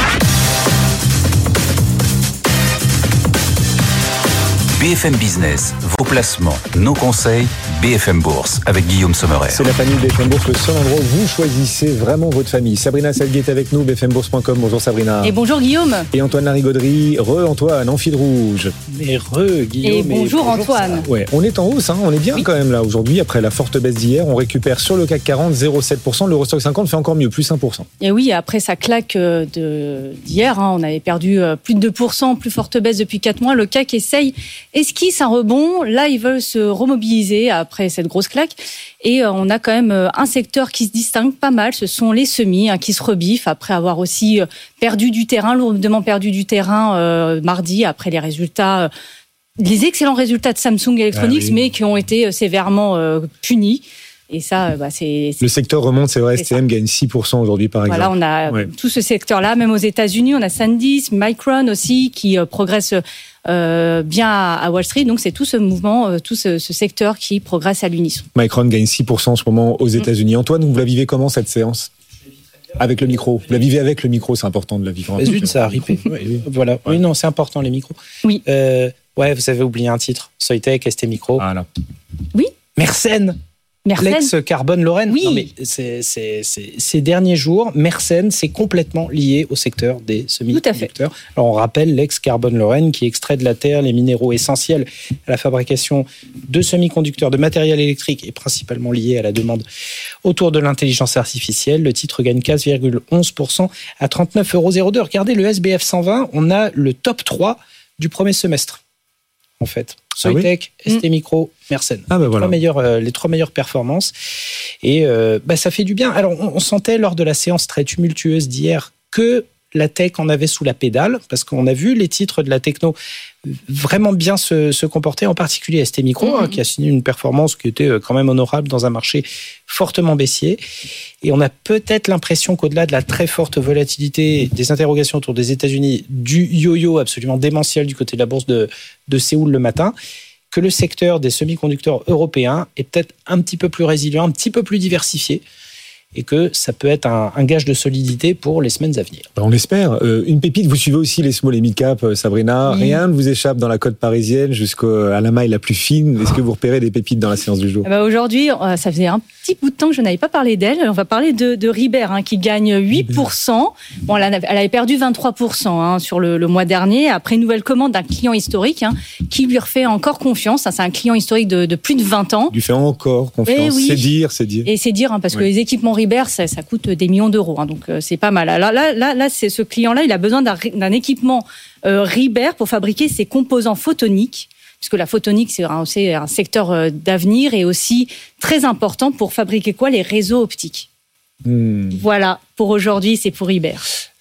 B F M Business, vos placements, nos conseils, B F M Bourse, avec Guillaume Sommerer. C'est la famille B F M Bourse, le seul endroit où vous choisissez vraiment votre famille. Sabrina Salguet est avec nous, b f m bourse point com. Bonjour Sabrina. Et bonjour Guillaume. Et Antoine Larigauderie. Re-Antoine, en fil rouge. Mais re, Guillaume. Et bonjour, et bonjour Antoine. Ouais, on est en hausse, hein, on est bien oui. quand même là aujourd'hui. Après la forte baisse d'hier, on récupère sur le C A C quarante zéro virgule sept pour cent. L'Eurostoxx cinquante fait encore mieux, plus un pour cent. Et oui, après sa claque de, d'hier, hein, on avait perdu plus de deux pour cent, plus forte baisse depuis quatre mois. Le C A C essaye, esquisse un rebond. Là, ils veulent se remobiliser après cette grosse claque. Et on a quand même un secteur qui se distingue pas mal. Ce sont les semis hein, qui se rebiffent après avoir aussi perdu du terrain, lourdement perdu du terrain euh, mardi après les résultats, euh, les excellents résultats de Samsung Electronics, ah oui. mais qui ont été sévèrement euh, punis. Et ça, bah, c'est, c'est... Le secteur remonte, c'est vrai, S T M gagne six pour cent aujourd'hui, par exemple. Voilà, on a ouais. tout ce secteur-là, même aux États-Unis, on a Sandisk, Micron aussi, qui euh, progresse euh, bien à, à Wall Street. Donc, c'est tout ce mouvement, euh, tout ce, ce secteur qui progresse à l'unisson. Micron gagne six pour cent en ce moment aux États-Unis. Mmh. Antoine, vous la vivez comment, cette séance ? Avec le micro. Vous la vivez avec le micro, c'est important de la vivre. Mais zut, ça a ripé. Oui, voilà. Ouais. Oui, non, c'est important, les micros. Oui. Euh, ouais, vous avez oublié un titre. Soitec, S T Micro. Voilà. Oui. Mersenne. Mersenne. L'ex-Carbone Lorraine. Oui. Non, mais c'est, c'est, c'est, ces derniers jours, Mersenne, c'est complètement lié au secteur des semi-conducteurs. Alors, on rappelle l'ex-Carbone Lorraine qui extrait de la terre les minéraux essentiels à la fabrication de semi-conducteurs, de matériel électrique et principalement lié à la demande autour de l'intelligence artificielle. Le titre gagne quinze virgule onze pour cent à trente-neuf euros zéro deux. Regardez le S B F cent vingt, on a le top trois du premier semestre, en fait. Soitec, ah oui S T Micro, Mersenne. Ah ben les, voilà. trois meilleures, euh, les trois meilleures performances. Et euh, bah, ça fait du bien. Alors, on, on sentait lors de la séance très tumultueuse d'hier que la tech en avait sous la pédale, parce qu'on a vu les titres de la techno vraiment bien se, se comporter, en particulier S T Micro, mmh. hein, qui a signé une performance qui était quand même honorable dans un marché fortement baissier. Et on a peut-être l'impression qu'au-delà de la très forte volatilité, des interrogations autour des États-Unis, du yo-yo absolument démentiel du côté de la bourse de, de Séoul le matin, que le secteur des semi-conducteurs européens est peut-être un petit peu plus résilient, un petit peu plus diversifié, et que ça peut être un, un gage de solidité pour les semaines à venir. On l'espère. Euh, une pépite, vous suivez aussi les small et mid-cap, Sabrina. Oui. Rien ne vous échappe dans la côte parisienne jusqu'à la maille la plus fine. Est-ce que vous repérez des pépites dans la séance du jour ? bah Aujourd'hui, ça faisait un petit bout de temps que je n'avais pas parlé d'elle. On va parler de, de Ribber, hein, qui gagne huit pour cent. Bon, elle avait perdu vingt-trois pour cent hein, sur le, le mois dernier, après une nouvelle commande d'un client historique hein, qui lui refait encore confiance. C'est un client historique de, de plus de vingt ans. Il lui fait encore confiance. Oui. C'est dire, c'est dire. Et c'est dire, hein, parce oui. que les équipements Ribber, ça, ça coûte des millions d'euros, hein, donc euh, c'est pas mal. Alors là, là, là, c'est ce client-là, il a besoin d'un, d'un équipement euh, Ribber pour fabriquer ses composants photoniques, puisque la photonique c'est un, c'est un secteur euh, d'avenir et aussi très important pour fabriquer quoi ? Les réseaux optiques. Hmm. Voilà, pour aujourd'hui, c'est pour Ribber.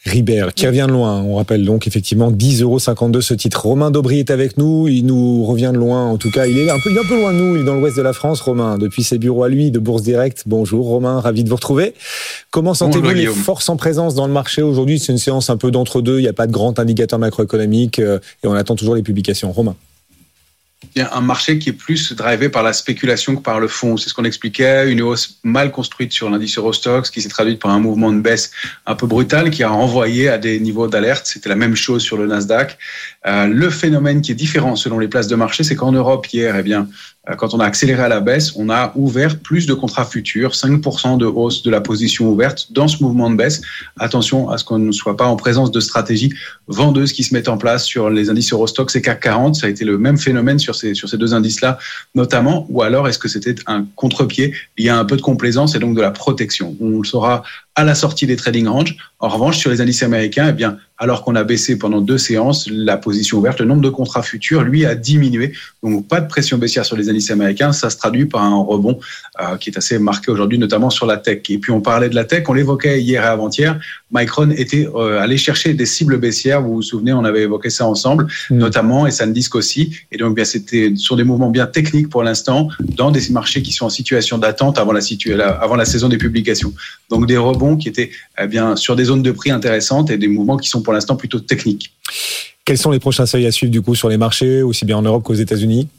Ribert, qui revient de loin. On rappelle donc effectivement dix euros cinquante-deux ce titre. Romain Daubry est avec nous. Il nous revient de loin. En tout cas, il est un peu, il est un peu loin de nous. Il est dans l'ouest de la France, Romain, depuis ses bureaux à lui de Bourse Direct. Bonjour Romain, ravi de vous retrouver. Comment sentez-vous les forces en présence dans le marché aujourd'hui? C'est une séance un peu d'entre-deux. Il n'y a pas de grand indicateur macroéconomique et on attend toujours les publications. Romain. Il y a un marché qui est plus drivé par la spéculation que par le fond. C'est ce qu'on expliquait, une hausse mal construite sur l'indice Eurostoxx qui s'est traduite par un mouvement de baisse un peu brutal qui a renvoyé à des niveaux d'alerte. C'était la même chose sur le Nasdaq. Euh, le phénomène qui est différent selon les places de marché, c'est qu'en Europe hier, eh bien, quand on a accéléré à la baisse, on a ouvert plus de contrats futurs, cinq pour cent de hausse de la position ouverte dans ce mouvement de baisse. Attention à ce qu'on ne soit pas en présence de stratégies vendeuses qui se mettent en place sur les indices Eurostoxx et C A C quarante. Ça a été le même phénomène sur ces, sur ces deux indices-là notamment. Ou alors est-ce que c'était un contre-pied? Il y a un peu de complaisance et donc de la protection. On le saura à la sortie des trading ranges. En revanche, sur les indices américains, eh bien, alors qu'on a baissé pendant deux séances la position ouverte, le nombre de contrats futurs, lui, a diminué. Donc, pas de pression baissière sur les indices américains. Ça se traduit par un rebond euh, qui est assez marqué aujourd'hui, notamment sur la tech. Et puis, on parlait de la tech, on l'évoquait hier et avant-hier. Micron était euh, allé chercher des cibles baissières. Vous vous souvenez, on avait évoqué ça ensemble, mmh. notamment, et SanDisk aussi. Et donc, bien, c'était sur des mouvements bien techniques pour l'instant, dans des marchés qui sont en situation d'attente avant la, situ- la, avant la saison des publications. Donc, des rebonds qui étaient eh bien, sur des zones de prix intéressantes et des mouvements qui sont pour l'instant plutôt techniques. Quels sont les prochains seuils à suivre du coup sur les marchés, aussi bien en Europe qu'aux États-Unis?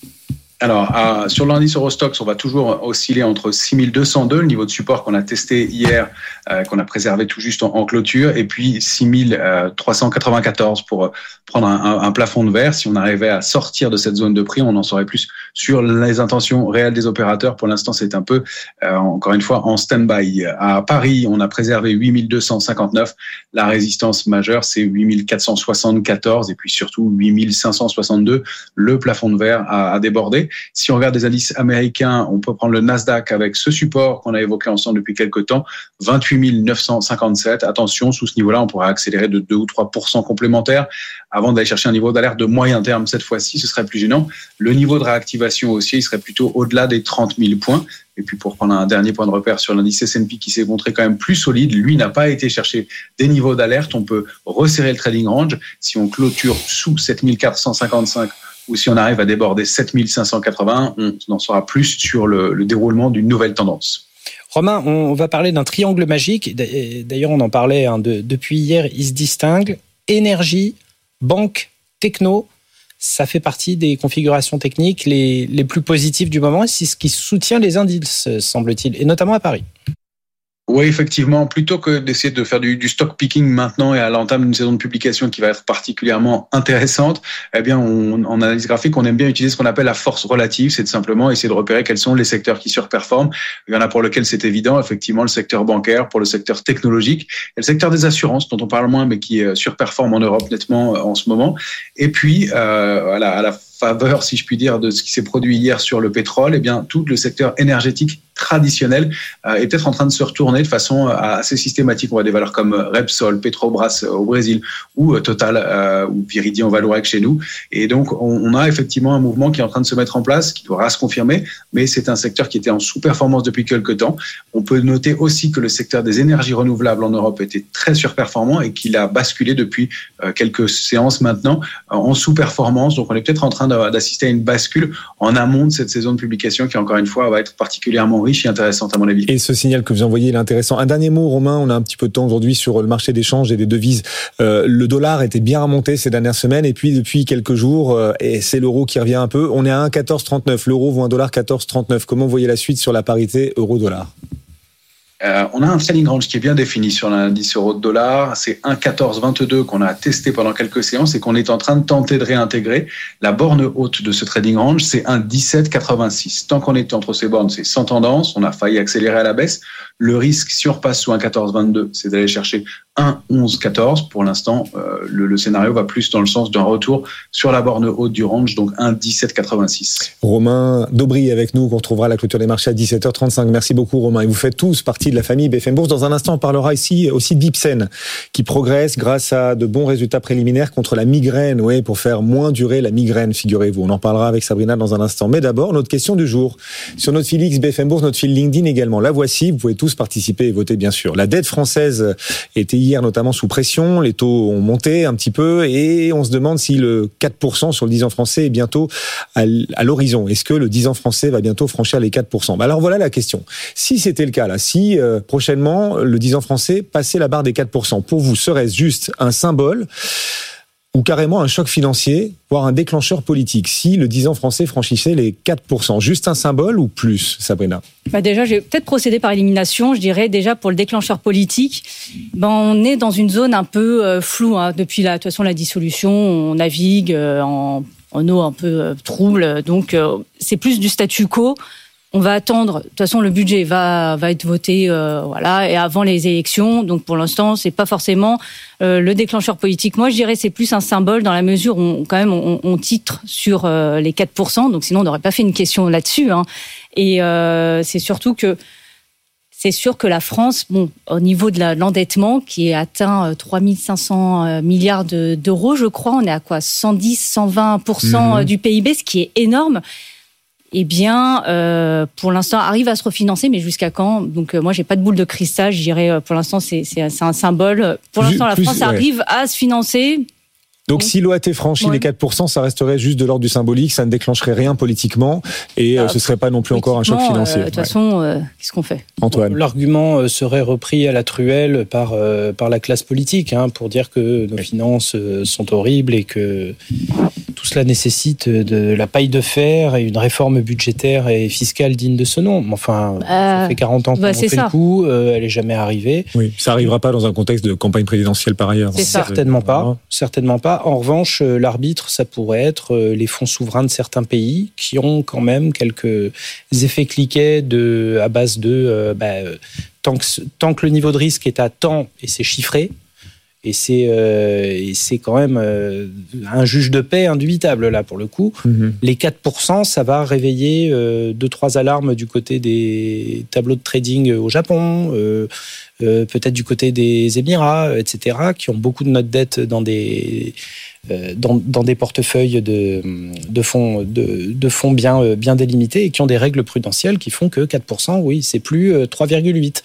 Alors, euh, sur l'indice Eurostoxx, on va toujours osciller entre six mille deux cent deux, le niveau de support qu'on a testé hier, euh, qu'on a préservé tout juste en, en clôture, et puis six mille trois cent quatre-vingt-quatorze pour prendre un, un, un plafond de verre. Si on arrivait à sortir de cette zone de prix, on en saurait plus sur les intentions réelles des opérateurs. Pour l'instant, c'est un peu, euh, encore une fois, en stand-by. À Paris, on a préservé huit mille deux cent cinquante-neuf. La résistance majeure, c'est huit mille quatre cent soixante-quatorze, et puis surtout huit mille cinq cent soixante-deux. Le plafond de verre a, a débordé. Si on regarde les indices américains, on peut prendre le Nasdaq avec ce support qu'on a évoqué ensemble depuis quelques temps, vingt-huit mille neuf cent cinquante-sept. Attention, sous ce niveau-là, on pourrait accélérer de deux ou trois pour cent complémentaires avant d'aller chercher un niveau d'alerte de moyen terme. Cette fois-ci, ce serait plus gênant. Le niveau de réactivation haussier, il serait plutôt au-delà des trente mille points. Et puis pour prendre un dernier point de repère sur l'indice S and P qui s'est montré quand même plus solide, lui n'a pas été chercher des niveaux d'alerte. On peut resserrer le trading range. Si on clôture sous sept mille quatre cent cinquante-cinq ou si on arrive à déborder sept mille cinq cent quatre-vingts, on en saura plus sur le, le déroulement d'une nouvelle tendance. Romain, on va parler d'un triangle magique. D'ailleurs, on en parlait hein, de, depuis hier, il se distingue. Énergie, banque, techno, ça fait partie des configurations techniques les, les plus positives du moment. C'est ce qui soutient les indices, semble-t-il, et notamment à Paris. Oui, effectivement, plutôt que d'essayer de faire du, du stock picking maintenant et à l'entame d'une saison de publication qui va être particulièrement intéressante, eh bien, on, en analyse graphique, on aime bien utiliser ce qu'on appelle la force relative, c'est de simplement essayer de repérer quels sont les secteurs qui surperforment. Il y en a pour lesquels c'est évident, effectivement, le secteur bancaire, pour le secteur technologique, et le secteur des assurances, dont on parle moins, mais qui surperforme en Europe nettement en ce moment. Et puis, euh, à la, à la faveur, si je puis dire, de ce qui s'est produit hier sur le pétrole, eh bien, tout le secteur énergétique traditionnel euh, est peut-être en train de se retourner de façon assez systématique. On voit des valeurs comme Repsol, Petrobras au Brésil ou Total euh, ou Viridien Vallourec chez nous. Et donc, on, on a effectivement un mouvement qui est en train de se mettre en place, qui devra se confirmer, mais c'est un secteur qui était en sous-performance depuis quelques temps. On peut noter aussi que le secteur des énergies renouvelables en Europe était très surperformant et qu'il a basculé depuis euh, quelques séances maintenant euh, en sous-performance. Donc, on est peut-être en train d'assister à une bascule en amont de cette saison de publication qui, encore une fois, va être particulièrement riche et intéressante à mon avis. Et ce signal que vous envoyez, il est intéressant. Un dernier mot, Romain, on a un petit peu de temps aujourd'hui sur le marché d'échange et des devises. Euh, le dollar était bien remonté ces dernières semaines et puis depuis quelques jours, euh, et c'est l'euro qui revient un peu, on est à un virgule quatorze trente-neuf. L'euro vaut un dollar quatorze trente-neuf. Comment vous voyez la suite sur la parité euro-dollar ? Euh, on a un trading range qui est bien défini sur l'indice euro de dollar. C'est un virgule quatorze vingt-deux qu'on a testé pendant quelques séances et qu'on est en train de tenter de réintégrer. La borne haute de ce trading range, c'est un virgule dix-sept quatre-vingt-six. Tant qu'on est entre ces bornes, c'est sans tendance. On a failli accélérer à la baisse. Le risque, si on repasse sous un virgule quatorze vingt-deux, c'est d'aller chercher un virgule onze quatorze. Pour l'instant, euh, le, le scénario va plus dans le sens d'un retour sur la borne haute du range, donc un virgule dix-sept quatre-vingt-six. Romain Daubry avec nous, qu'on retrouvera à la clôture des marchés à dix-sept heures trente-cinq. Merci beaucoup, Romain. Et vous faites tous partie de la famille B F M Bourse. Dans un instant, on parlera ici aussi d'Ipsen, qui progresse grâce à de bons résultats préliminaires contre la migraine. Oui, pour faire moins durer la migraine, figurez-vous. On en parlera avec Sabrina dans un instant. Mais d'abord, notre question du jour. Sur notre fil X B F M Bourse, notre fil LinkedIn également. La voici. Vous pouvez tous participer et voter, bien sûr. La dette française était hier notamment sous pression, les taux ont monté un petit peu et on se demande si le quatre pour cent sur le dix ans français est bientôt à l'horizon. Est-ce que le dix ans français va bientôt franchir les quatre pour cent? Bah alors voilà la question. Si c'était le cas là, si euh, prochainement le dix ans français passait la barre des quatre pour cent, pour vous serait-ce juste un symbole ou carrément un choc financier, voire un déclencheur politique, si le dix ans français franchissait les quatre pour cent? Juste un symbole ou plus, Sabrina? Bah déjà, je vais peut-être procéder par élimination. Je dirais déjà pour le déclencheur politique, ben on est dans une zone un peu euh, floue. Hein. Depuis la, de toute façon, la dissolution, on navigue euh, en, en eau un peu euh, trouble. Donc, euh, c'est plus du statu quo. On va attendre. De toute façon, le budget va va être voté, euh, voilà, et avant les élections. Donc, pour l'instant, c'est pas forcément euh, le déclencheur politique. Moi, je dirais c'est plus un symbole dans la mesure où on, quand même on, on titre sur euh, les quatre pour cent. Donc, sinon, on n'aurait pas fait une question là-dessus. Hein. Et euh, c'est surtout que c'est sûr que la France, bon, au niveau de, la, de l'endettement qui est atteint trois mille cinq cents milliards de, d'euros, je crois, on est à quoi cent dix, cent vingt pour cent mmh. du P I B, ce qui est énorme. Eh bien, euh, pour l'instant, arrive à se refinancer, mais jusqu'à quand? Donc, euh, moi, j'ai pas de boule de cristal. Je dirais, euh, pour l'instant, c'est, c'est, c'est un symbole. Pour l'instant, la France ouais. arrive à se financer. Donc, si l'O A T franchit ouais. les quatre pour cent, ça resterait juste de l'ordre du symbolique, ça ne déclencherait rien politiquement, et euh, ce serait pas non plus encore un choc financier. De euh, toute ouais. façon, euh, qu'est-ce qu'on fait? Antoine. L'argument serait repris à la truelle par euh, par la classe politique, hein, pour dire que nos finances sont horribles et que tout cela nécessite de la paille de fer et une réforme budgétaire et fiscale digne de ce nom. Enfin, euh, ça fait quarante ans qu'on bah, fait ça. le coup, euh, elle est jamais arrivée. Oui, ça arrivera pas dans un contexte de campagne présidentielle par ailleurs. C'est certainement pas, voilà. certainement pas. En revanche, l'arbitre, ça pourrait être les fonds souverains de certains pays qui ont quand même quelques effets cliquets de, à base de euh, bah, tant, que, tant que le niveau de risque est à tant, et c'est chiffré, et c'est, euh, et c'est quand même euh, un juge de paix indubitable là pour le coup. Mmh. Les quatre pour cent, ça va réveiller euh, deux, trois alarmes du côté des tableaux de trading au Japon, euh, euh, peut-être du côté des Émirats, et cetera, qui ont beaucoup de notes dettes dans des... Dans, dans des portefeuilles de, de, fonds, de, de fonds bien, bien délimités et qui ont des règles prudentielles qui font que quatre pour cent, oui, c'est plus trois virgule huit.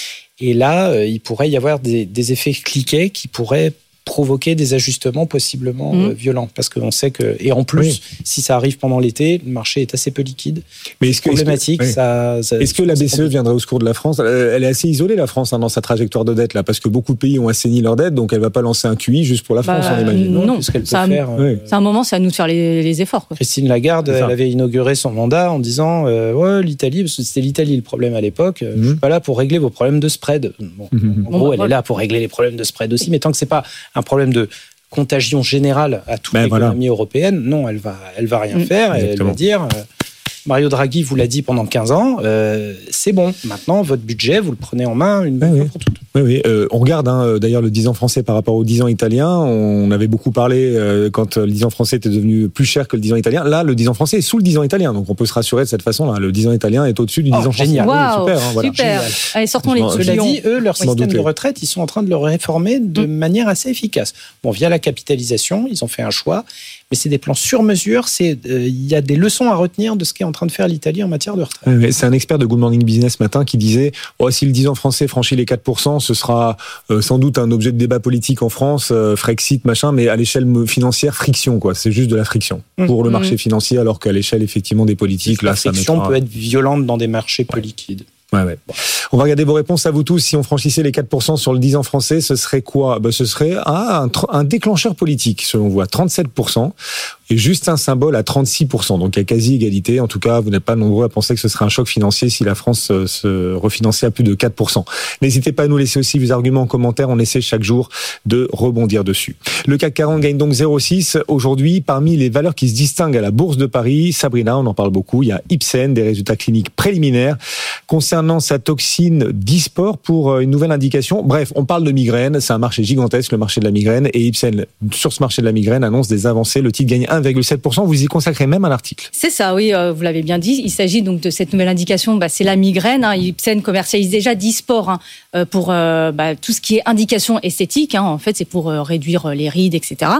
Et là, il pourrait y avoir des, des effets cliquets qui pourraient provoquer des ajustements possiblement mmh. violents. Parce qu'on sait que... Et en plus, oui. si ça arrive pendant l'été, le marché est assez peu liquide. Mais est-ce que, problématique. Est-ce que, ça, ça, est-ce que la B C E viendrait au secours de la France? Elle est assez isolée, la France, hein, dans sa trajectoire de dette, là, parce que beaucoup de pays ont assaini leur dette, donc elle ne va pas lancer un Q I juste pour la France, bah, on imagine. Non, non. Ce qu'elle peut ça faire, oui. C'est un moment, c'est à nous de faire les, les efforts. Quoi. Christine Lagarde, elle avait inauguré son mandat en disant euh, ouais, l'Italie, parce que c'était l'Italie le problème à l'époque, mmh. je ne suis pas là pour régler vos problèmes de spread. Bon, mmh. En bon, gros, bah, elle voilà. est là pour régler les problèmes de spread aussi, mais tant que ce n'est pas un problème de contagion générale à toute ben l'économie voilà. européenne, non, elle va, elle va rien mmh. faire. Et elle va dire, euh, Mario Draghi vous l'a dit pendant quinze ans, euh, c'est bon. Maintenant, votre budget, vous le prenez en main une bonne oui, fois oui. pour toutes. Oui, oui. Euh, on regarde hein, d'ailleurs le dix ans français par rapport au dix ans italien. On avait beaucoup parlé euh, quand le dix ans français était devenu plus cher que le dix ans italien. Là, le dix ans français est sous le dix ans italien, donc on peut se rassurer de cette façon-là. Le dix ans italien est au-dessus du oh, dix ans génial. français. Wow, oui, super. Hein, voilà. Super. Allez, sortons les. Cela dit, eux, leur système de retraite, ils sont en train de le réformer de mmh. manière assez efficace. Bon, via la capitalisation, ils ont fait un choix. Mais c'est des plans sur mesure. Il euh, y a des leçons à retenir de ce qu'est en train de faire l'Italie en matière de retraite. Ouais, c'est un expert de Good Morning Business ce matin qui disait oh, si le dix ans français franchit les quatre pour cent, ce sera euh, sans doute un objet de débat politique en France, euh, Frexit, machin, mais à l'échelle financière, friction, quoi. C'est juste de la friction mmh. pour le marché financier, alors qu'à l'échelle effectivement des politiques, là, la ça friction mettra... peut être violente dans des marchés peu liquides. Ouais, ouais. Bon. On va regarder vos réponses à vous tous. Si on franchissait les quatre pour cent sur le dix ans français, ce serait quoi? Ben, ce serait ah, un, un déclencheur politique, selon vous, à trente-sept pour cent, et juste un symbole à trente-six pour cent. Donc, il y a quasi-égalité. En tout cas, vous n'êtes pas nombreux à penser que ce serait un choc financier si la France se, se refinançait à plus de quatre pour cent. N'hésitez pas à nous laisser aussi vos arguments en commentaire. On essaie chaque jour de rebondir dessus. Le C A C quarante gagne donc zéro virgule six. Aujourd'hui, parmi les valeurs qui se distinguent à la Bourse de Paris, Sabrina, on en parle beaucoup, il y a Ipsen, des résultats cliniques préliminaires. Concernant sa toxine Dysport pour une nouvelle indication. Bref, on parle de migraine. C'est un marché gigantesque, le marché de la migraine. Et Ipsen, sur ce marché de la migraine, annonce des avancées. Le titre gagne un virgule sept pour cent. Vous y consacrez même un article. C'est ça, oui, euh, vous l'avez bien dit. Il s'agit donc de cette nouvelle indication. Bah, c'est la migraine. Hein. Ipsen commercialise déjà Dysport hein, pour euh, bah, tout ce qui est indication esthétique. Hein. En fait, c'est pour euh, réduire les rides, et cetera.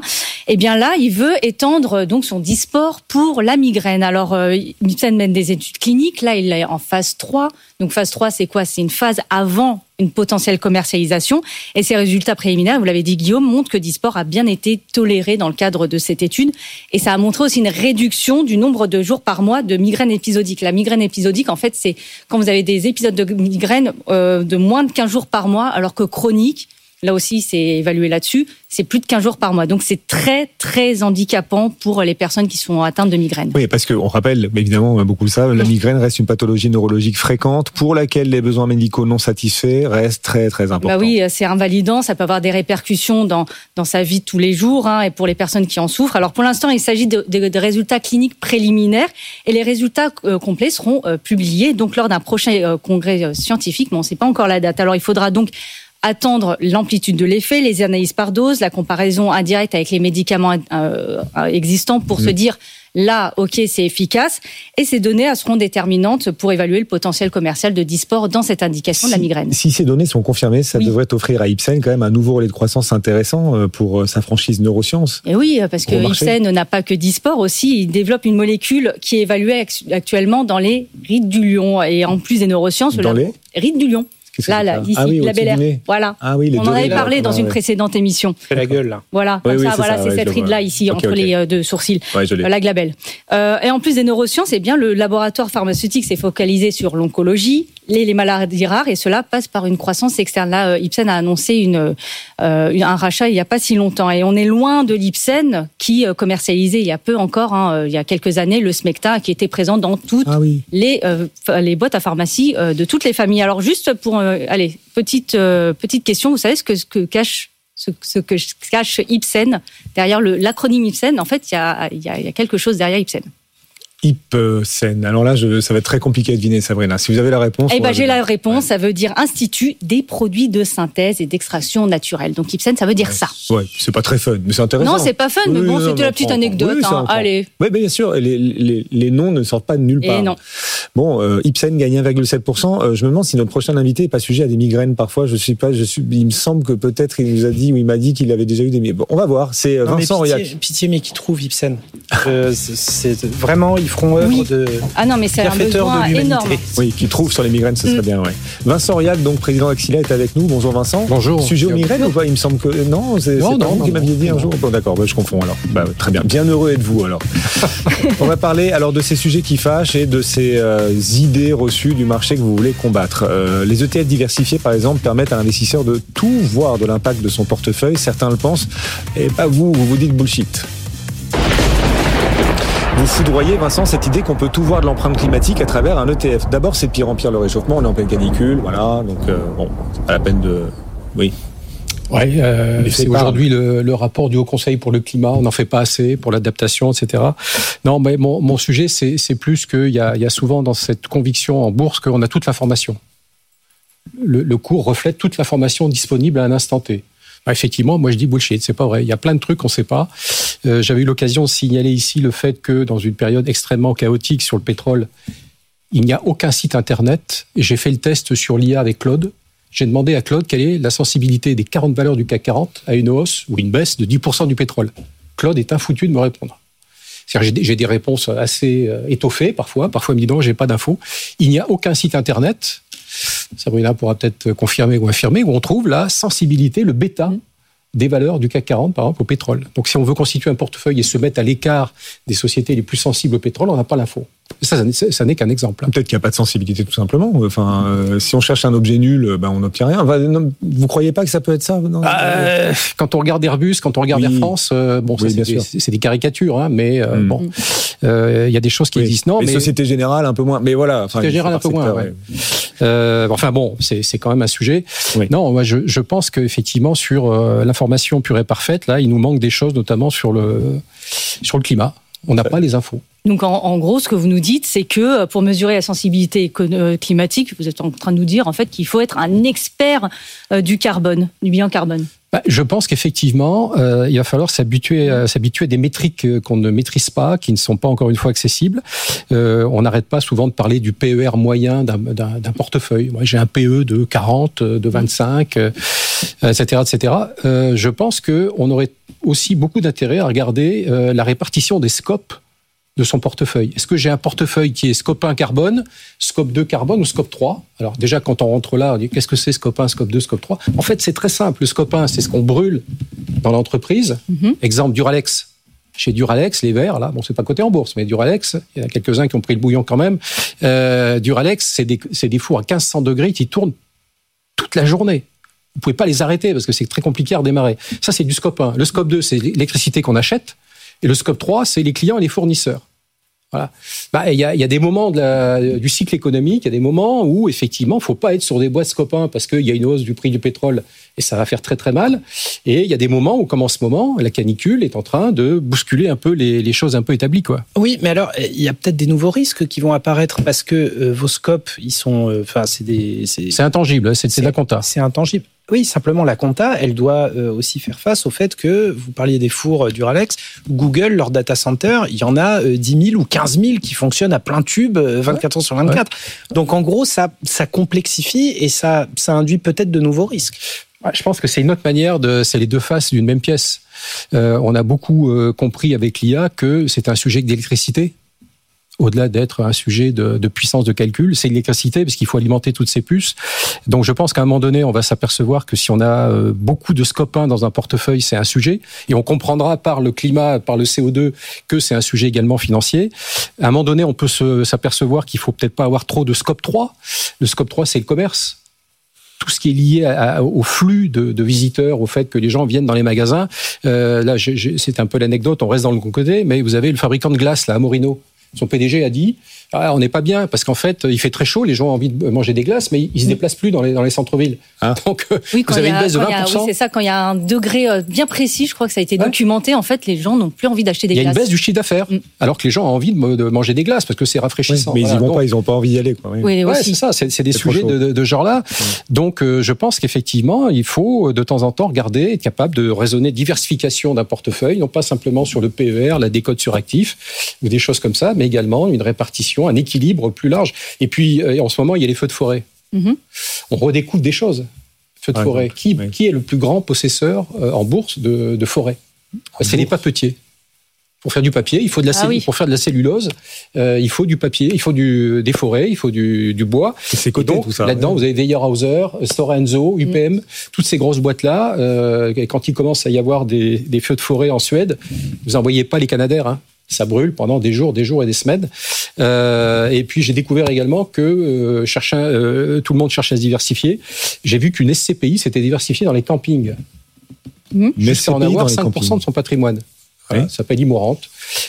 Eh bien là, il veut étendre donc son Dysport pour la migraine. Alors, euh, Ipsen mène des études cliniques. Là, il est en phase trois. Donc, phase trois, c'est quoi? C'est une phase avant une potentielle commercialisation. Et ces résultats préliminaires, vous l'avez dit Guillaume, montrent que Dysport a bien été toléré dans le cadre de cette étude. Et ça a montré aussi une réduction du nombre de jours par mois de migraine épisodique. La migraine épisodique, en fait, c'est quand vous avez des épisodes de migraine euh, de moins de quinze jours par mois, alors que chronique, là aussi, c'est évalué là-dessus, c'est plus de quinze jours par mois. Donc, c'est très, très handicapant pour les personnes qui sont atteintes de migraine. Oui, parce qu'on rappelle, évidemment, beaucoup le savent, la migraine reste une pathologie neurologique fréquente pour laquelle les besoins médicaux non satisfaits restent très, très importants. Bah oui, c'est invalidant, ça peut avoir des répercussions dans, dans sa vie de tous les jours, hein, et pour les personnes qui en souffrent. Alors, pour l'instant, il s'agit de, de, de résultats cliniques préliminaires et les résultats euh, complets seront euh, publiés donc lors d'un prochain euh, congrès euh, scientifique, mais on ne sait pas encore la date. Alors, il faudra donc attendre l'amplitude de l'effet, les analyses par dose, la comparaison indirecte avec les médicaments euh, existants pour mmh. se dire là, ok, c'est efficace. Et ces données seront déterminantes pour évaluer le potentiel commercial de Dysport dans cette indication si, de la migraine. Si ces données sont confirmées, ça oui. devrait offrir à Ipsen quand même un nouveau relais de croissance intéressant pour sa franchise neurosciences. Et oui, parce que Ipsen n'a pas que Dysport aussi, il développe une molécule qui est évaluée actuellement dans les rides du lion. Et en plus des neurosciences, dans les rides du lion. Là, là, ici, ah oui, la Bel Air. Voilà. Ah oui, les on en avait là, parlé là, dans ouais. une précédente émission. C'est la gueule, là. Voilà, oui, comme oui, ça, c'est voilà, ça, c'est ouais, cette ride-là, ici, okay, entre okay. les euh, deux sourcils. Ouais, je l'ai. La glabelle. Euh, et en plus des neurosciences, eh bien, le laboratoire pharmaceutique s'est focalisé sur l'oncologie, les, les maladies rares, et cela passe par une croissance externe. Là, Ipsen a annoncé une, euh, une, un rachat il n'y a pas si longtemps. Et on est loin de l'Ipsen qui euh, commercialisait il y a peu encore, hein, il y a quelques années, le Smecta, qui était présent dans toutes ah, oui. les, euh, les boîtes à pharmacie euh, de toutes les familles. Alors, juste pour... Euh, allez, petite, euh, petite question, vous savez ce que, ce que cache... Ce, ce que cache Ipsen, derrière le, l'acronyme Ipsen, en fait, il y a, il y a, il y a quelque chose derrière Ipsen. Ipsen. Alors là, je, ça va être très compliqué à deviner, Sabrina. Si vous avez la réponse... Eh ben, j'ai la réponse. Ouais. Ça veut dire Institut des produits de synthèse et d'extraction naturelle. Donc, Ipsen, ça veut dire ouais. ça. Ouais, c'est pas très fun, mais c'est intéressant. Non, c'est pas fun, mais oui, bon, non, c'était non, la petite anecdote. Oui, hein. Allez. Oui, bien sûr. Les, les, les noms ne sortent pas de nulle part. Et non. Bon, euh, Ipsen gagne un virgule sept pour cent. Euh, je me demande si notre prochain invité n'est pas sujet à des migraines parfois. Je suis pas, je suis, il me semble que peut-être il nous a dit ou il m'a dit qu'il avait déjà eu des migraines. Bon, on va voir. C'est non, Vincent Aurillac. Pitié, pitié, mais qui trouve Ipsen. euh, c'est, c'est vraiment, ils feront œuvre oui. de. Ah non, mais c'est un besoin énorme. Oui, qui trouve sur les migraines, ce serait mm. bien, ouais. Vincent Aurillac, donc président d'Axila, est avec nous. Bonjour Vincent. Bonjour. Sujet aux migraines ou pas? Il me semble que non, c'est, non, c'est non, pas vous qui m'aviez dit un jour. Bon, d'accord, bah, je confonds alors. Bah, très bien. Bien heureux êtes-vous alors. On va parler alors de ces sujets qui fâchent et de ces euh, idées reçues du marché que vous voulez combattre. Euh, les E T F diversifiés, par exemple, permettent à l'investisseur de tout voir de l'impact de son portefeuille. Certains le pensent, et pas vous. Vous vous dites bullshit. Vous foudroyez, Vincent, cette idée qu'on peut tout voir de l'empreinte climatique à travers un E T F. D'abord, c'est de pire en pire le réchauffement, on est en pleine canicule, voilà, donc euh, bon, c'est pas la peine de... Oui. Oui, euh, c'est aujourd'hui le, le rapport du Haut Conseil pour le climat, on n'en fait pas assez pour l'adaptation, et cetera. Non, mais mon, mon sujet, c'est, c'est plus qu'il y a, il y a souvent dans cette conviction en bourse qu'on a toute l'information. Le, le cours reflète toute l'information disponible à un instant T. Bah, effectivement, moi je dis bullshit, c'est pas vrai. Il y a plein de trucs qu'on ne sait pas. Euh, j'avais eu l'occasion de signaler ici le fait que dans une période extrêmement chaotique sur le pétrole, il n'y a aucun site internet. Et j'ai fait le test sur l'I A avec Claude. J'ai demandé à Claude quelle est la sensibilité des quarante valeurs du C A C quarante à une hausse ou une baisse de dix pour cent du pétrole. Claude est infoutu de me répondre. C'est-à-dire, j'ai, des, j'ai des réponses assez euh, étoffées parfois. Parfois, il me dit non, j'ai pas d'infos. Il n'y a aucun site internet. Sabrina pourra peut-être confirmer ou infirmer, où on trouve la sensibilité, le bêta des valeurs du C A C quarante, par exemple, au pétrole. Donc, si on veut constituer un portefeuille et se mettre à l'écart des sociétés les plus sensibles au pétrole, on n'a pas l'info. Ça, ça, ça, ça n'est qu'un exemple. Peut-être qu'il n'y a pas de sensibilité, tout simplement. Enfin, euh, si on cherche un objet nul, ben, on n'obtient rien. Enfin, non, vous ne croyez pas que ça peut être ça? Non, euh, quand on regarde Airbus, quand on regarde oui. Air France, euh, bon, oui, ça, c'est, des, c'est des caricatures, hein, mais euh, mm. bon, il euh, y a des choses qui oui. existent. Non, mais, mais Société Générale, un peu moins. Mais voilà. Enfin, Société Générale, un peu moins, ouais. Euh, enfin bon, c'est, c'est quand même un sujet. Oui. Non, moi, je, je pense qu'effectivement, sur euh, l'information pure et parfaite, là, il nous manque des choses, notamment sur le, sur le climat. On n'a pas les infos. Donc, en, en gros, ce que vous nous dites, c'est que pour mesurer la sensibilité climatique, vous êtes en train de nous dire, en fait, qu'il faut être un expert du carbone, du bilan carbone. Bah, je pense qu'effectivement, euh, il va falloir s'habituer, euh, s'habituer à des métriques euh, qu'on ne maîtrise pas, qui ne sont pas encore une fois accessibles. Euh, on n'arrête pas souvent de parler du P E R moyen d'un, d'un, d'un portefeuille. Moi, j'ai un P E de quarante, de vingt-cinq, euh, et cetera, et cetera. Euh, je pense que on aurait aussi beaucoup d'intérêt à regarder euh, la répartition des scopes de son portefeuille. Est-ce que j'ai un portefeuille qui est scope un carbone, scope deux carbone ou scope trois? Alors déjà, quand on rentre là, on dit qu'est-ce que c'est scope un, scope deux, scope trois? En fait, c'est très simple. Le scope un, c'est ce qu'on brûle dans l'entreprise. Mm-hmm. Exemple, Duralex. Chez Duralex, les verres, là, bon, c'est pas coté en bourse, mais Duralex, il y en a quelques-uns qui ont pris le bouillon quand même. Euh, Duralex, c'est des, c'est des fours à quinze cents degrés qui tournent toute la journée. Vous pouvez pas les arrêter parce que c'est très compliqué à redémarrer. Ça, c'est du scope un. Le scope deux, c'est l'électricité qu'on achète. Et le scope trois, c'est les clients et les fournisseurs. Voilà. Bah, il y a, il y a des moments de la, du cycle économique, il y a des moments où, effectivement, il faut pas être sur des boîtes scope un parce qu'il y a une hausse du prix du pétrole et ça va faire très très mal. Et il y a des moments où, comme en ce moment, la canicule est en train de bousculer un peu les, les choses un peu établies, quoi. Oui, mais alors, il y a peut-être des nouveaux risques qui vont apparaître parce que euh, vos scopes, ils sont, enfin, euh, c'est des, c'est, c'est intangible, c'est, c'est de la compta. C'est intangible. Oui, simplement la compta, elle doit euh, aussi faire face au fait que, vous parliez des fours euh, Duralex, Google, leur data center, il y en a euh, dix mille ou quinze mille qui fonctionnent à plein tube euh, vingt-quatre heures sur vingt-quatre. Ouais. Donc en gros, ça, ça complexifie et ça, ça induit peut-être de nouveaux risques. Ouais, je pense que c'est une autre manière de, c'est les deux faces d'une même pièce. Euh, on a beaucoup euh, compris avec l'I A que c'est un sujet d'électricité. Au-delà d'être un sujet de, de puissance de calcul, c'est l'électricité parce qu'il faut alimenter toutes ces puces. Donc je pense qu'à un moment donné, on va s'apercevoir que si on a euh, beaucoup de scope un dans un portefeuille, c'est un sujet. Et on comprendra par le climat, par le C O deux, que c'est un sujet également financier. À un moment donné, on peut se, s'apercevoir qu'il faut peut-être pas avoir trop de scope trois. Le scope trois, c'est le commerce. Tout ce qui est lié à, à, au flux de, de visiteurs, au fait que les gens viennent dans les magasins. Euh, là, je, je, c'est un peu l'anecdote, on reste dans le bon côté, mais vous avez le fabricant de glace, là, Amorino. Son P D G a dit ah, on n'est pas bien parce qu'en fait il fait très chaud, les gens ont envie de manger des glaces, mais ils se déplacent plus dans les dans les centres-villes. Ah. Donc oui, vous avez a, une baisse de vingt pour cent. A, oui, c'est ça. Quand il y a un degré bien précis, je crois que ça a été ouais. documenté. En fait, les gens n'ont plus envie d'acheter des glaces. Il y a glaces. Une baisse du chiffre d'affaires, mm. alors que les gens ont envie de, de manger des glaces parce que c'est rafraîchissant. Oui, mais voilà. ils y vont Donc, pas, ils ont pas envie d'y aller. Quoi. Oui, oui ouais, c'est ça. C'est, c'est des c'est sujets de, de, de genre là. Mm. Donc, euh, je pense qu'effectivement, il faut de temps en temps regarder, être capable de raisonner diversification d'un portefeuille, non pas simplement sur le P E R, la décote sur actifs ou des choses comme ça, mais également une répartition, un équilibre plus large. Et puis, euh, en ce moment, il y a les feux de forêt. Mm-hmm. On redécouvre des choses. Feux de ah, forêt. Qui, oui. qui est le plus grand possesseur euh, en bourse de, de forêt? C'est bourse. Les papetiers. Pour faire du papier, il faut de la, ah, cellu- oui. pour faire de la cellulose, euh, il faut du papier, il faut du, des forêts, il faut du, du bois. Et c'est coté, donc, tout ça. Là-dedans, ouais. vous avez Weyerhaeuser, Stora Enso, U P M, mm. toutes ces grosses boîtes-là. Euh, quand il commence à y avoir des, des feux de forêt en Suède, vous n'envoyez pas les Canadaires, hein. Ça brûle pendant des jours, des jours et des semaines. Euh, et puis j'ai découvert également que euh, cherchant, euh, tout le monde cherche à se diversifier. J'ai vu qu'une S C P I s'était diversifiée dans les campings. Mmh. Jusqu'à en avoir cinq pour cent de son patrimoine. Voilà, oui. Ça s'appelle Immorante.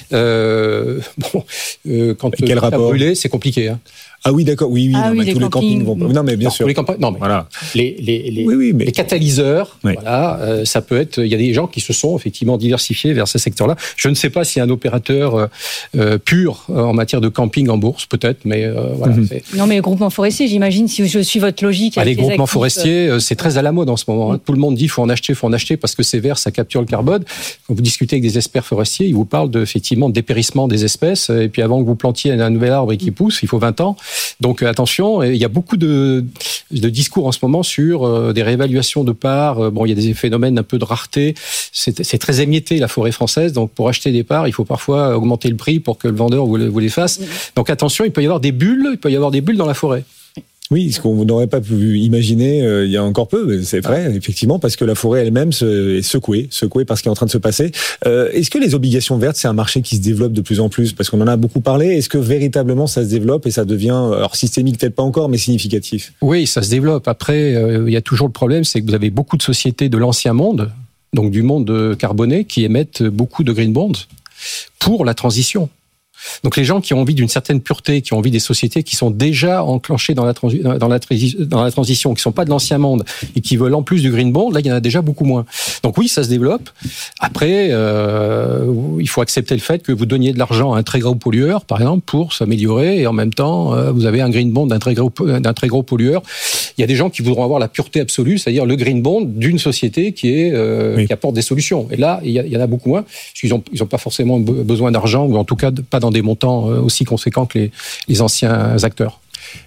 Euh, bon, euh, quand tu as brûlé, c'est compliqué. Hein. Ah oui, d'accord. Oui, oui. Ah non, oui mais les tous campings. les campings vont. Non, mais bien non, sûr. Les campagnes. Non, mais voilà. Les les les, oui, oui, mais... les catalyseurs. Oui. Voilà, euh, ça peut être. Il y a des gens qui se sont effectivement diversifiés vers ce secteur-là. Je ne sais pas s'il y a un opérateur euh, euh, pur euh, en matière de camping en bourse, peut-être, mais euh, voilà. Mm-hmm. C'est... Non, mais les groupements forestiers, j'imagine, si je suis votre logique. Ah, les groupements actifs, forestiers, euh... c'est très à la mode en ce moment. Hein. Mm. Tout le monde dit faut en acheter, faut en acheter parce que c'est vert, ça capture le carbone. Quand vous discutez avec des experts forestiers, ils vous parlent de, effectivement de dépérissement des espèces. Et puis avant que vous plantiez un nouvel arbre et qu'il pousse, il faut vingt ans. Donc attention, il y a beaucoup de, de discours en ce moment sur euh, des réévaluations de parts. Bon, il y a des phénomènes un peu de rareté. C'est, c'est très émietté la forêt française. Donc pour acheter des parts, il faut parfois augmenter le prix pour que le vendeur vous, vous les fasse. Donc attention, il peut y avoir des bulles. Il peut y avoir des bulles dans la forêt. Oui, ce qu'on n'aurait pas pu imaginer euh, il y a encore peu, c'est vrai, ah. effectivement, parce que la forêt elle-même se, est secouée, secouée par ce qui est en train de se passer. Euh, est-ce que les obligations vertes, c'est un marché qui se développe de plus en plus? Parce qu'on en a beaucoup parlé. Est-ce que véritablement ça se développe et ça devient, alors systémique peut-être pas encore, mais significatif? Oui, ça se développe. Après, euh, il y a toujours le problème, c'est que vous avez beaucoup de sociétés de l'ancien monde, donc du monde carboné, qui émettent beaucoup de green bonds pour la transition. Donc les gens qui ont envie d'une certaine pureté, qui ont envie des sociétés qui sont déjà enclenchées dans la, transi- dans la, transi- dans la transition, qui sont pas de l'ancien monde et qui veulent en plus du green bond, là il y en a déjà beaucoup moins. Donc oui, ça se développe. Après, euh, il faut accepter le fait que vous donniez de l'argent à un très gros pollueur, par exemple, pour s'améliorer, et en même temps euh, vous avez un green bond d'un très gros d'un très gros pollueur. Il y a des gens qui voudront avoir la pureté absolue, c'est-à-dire le green bond d'une société qui est euh, oui. qui apporte des solutions. Et là, il y, a, il y en a beaucoup moins, parce qu'ils ont ils ont pas forcément besoin d'argent, ou en tout cas pas dans des montants aussi conséquents que les, les anciens acteurs.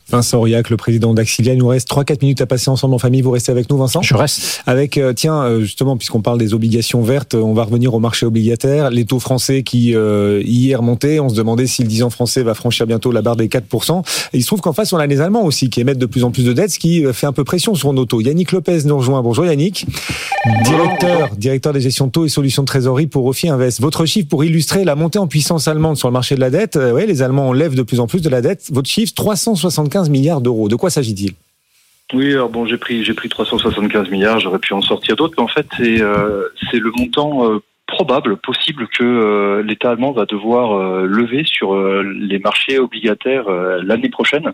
Vincent Aurillac, le président d'Axilia. Il nous reste trois quatre minutes à passer ensemble en famille. Vous restez avec nous, Vincent ? Je reste. Avec, euh, tiens, justement, puisqu'on parle des obligations vertes, on va revenir au marché obligataire. Les taux français qui, euh, hier, montaient. On se demandait si le dix ans français va franchir bientôt la barre des quatre pour cent. Et il se trouve qu'en face, on a les Allemands aussi qui émettent de plus en plus de dettes, ce qui fait un peu pression sur nos taux. Yannick Lopez nous rejoint. Bonjour Yannick. Directeur, directeur des gestions de taux et solutions de trésorerie pour Ophi Invest. Votre chiffre pour illustrer la montée en puissance allemande sur le marché de la dette. Euh, ouais, les Allemands enlèvent de plus en plus de la dette. Votre chiffre, trois cent soixante-quinze milliards d'euros. De quoi s'agit-il ? Oui, alors bon, j'ai pris j'ai pris trois cent soixante-quinze milliards. J'aurais pu en sortir d'autres, mais en fait, c'est euh, c'est le montant euh, probable, possible que euh, l'État allemand va devoir euh, lever sur euh, les marchés obligataires euh, l'année prochaine.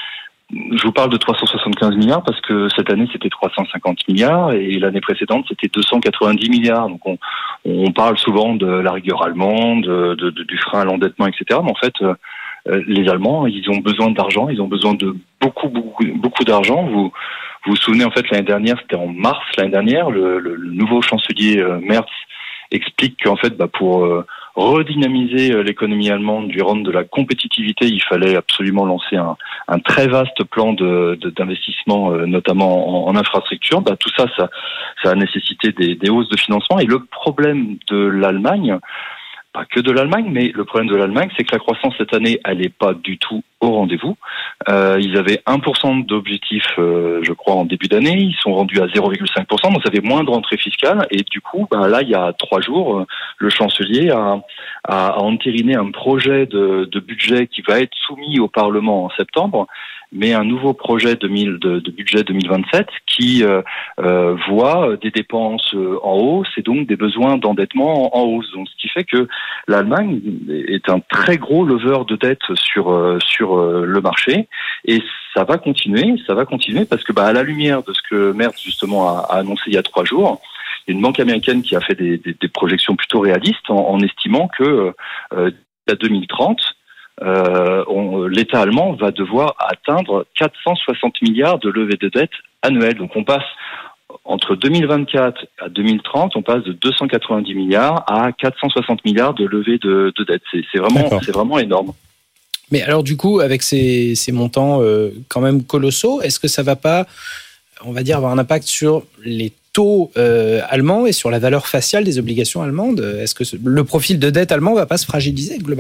Je vous parle de trois cent soixante-quinze milliards parce que cette année c'était trois cent cinquante milliards et l'année précédente c'était deux cent quatre-vingt-dix milliards. Donc on, on parle souvent de la rigueur allemande, de, de, du frein à l'endettement, et cetera. Mais en fait, euh, les Allemands, ils ont besoin d'argent, ils ont besoin de beaucoup, beaucoup, beaucoup d'argent. Vous vous, vous souvenez en fait l'année dernière, c'était en mars l'année dernière, le, le, le nouveau chancelier euh, Merz explique qu'en fait, bah, pour euh, redynamiser l'économie allemande du rang de la compétitivité, il fallait absolument lancer un, un très vaste plan de, de, d'investissement, euh, notamment en, en infrastructure. Bah, tout ça, ça, ça a nécessité des, des hausses de financement. Et le problème de l'Allemagne, pas que de l'Allemagne, mais le problème de l'Allemagne, c'est que la croissance cette année, elle n'est pas du tout au rendez-vous. Euh, ils avaient un pour cent d'objectif, euh, je crois, en début d'année. Ils sont rendus à zéro virgule cinq pour cent, donc ça fait moins de rentrée fiscale. Et du coup, bah, là, il y a trois jours, le chancelier a, a, a entériné un projet de, de budget qui va être soumis au Parlement en septembre, mais un nouveau projet de, de, de budget deux mille vingt-sept qui euh, euh, voit des dépenses en hausse et donc des besoins d'endettement en hausse. Donc, ce qui fait que l'Allemagne est un très gros leveur de dette sur euh, sur euh, le marché et ça va continuer, ça va continuer parce que bah à la lumière de ce que Merz justement a, a annoncé il y a trois jours, il y a une banque américaine qui a fait des, des, des projections plutôt réalistes en, en estimant que euh, à deux mille trente Euh, on, l'État allemand va devoir atteindre quatre cent soixante milliards de levée de dette annuelle. Donc on passe entre deux mille vingt-quatre à deux mille trente, on passe de deux cent quatre-vingt-dix milliards à quatre cent soixante milliards de levée de, de dette. C'est, c'est vraiment, c'est vraiment énorme. Mais alors du coup, avec ces, ces montants euh, quand même colossaux, est-ce que ça va pas, on va dire, avoir un impact sur les taux euh, allemands et sur la valeur faciale des obligations allemandes ? Est-ce que ce, le profil de dette allemand va pas se fragiliser globalement ?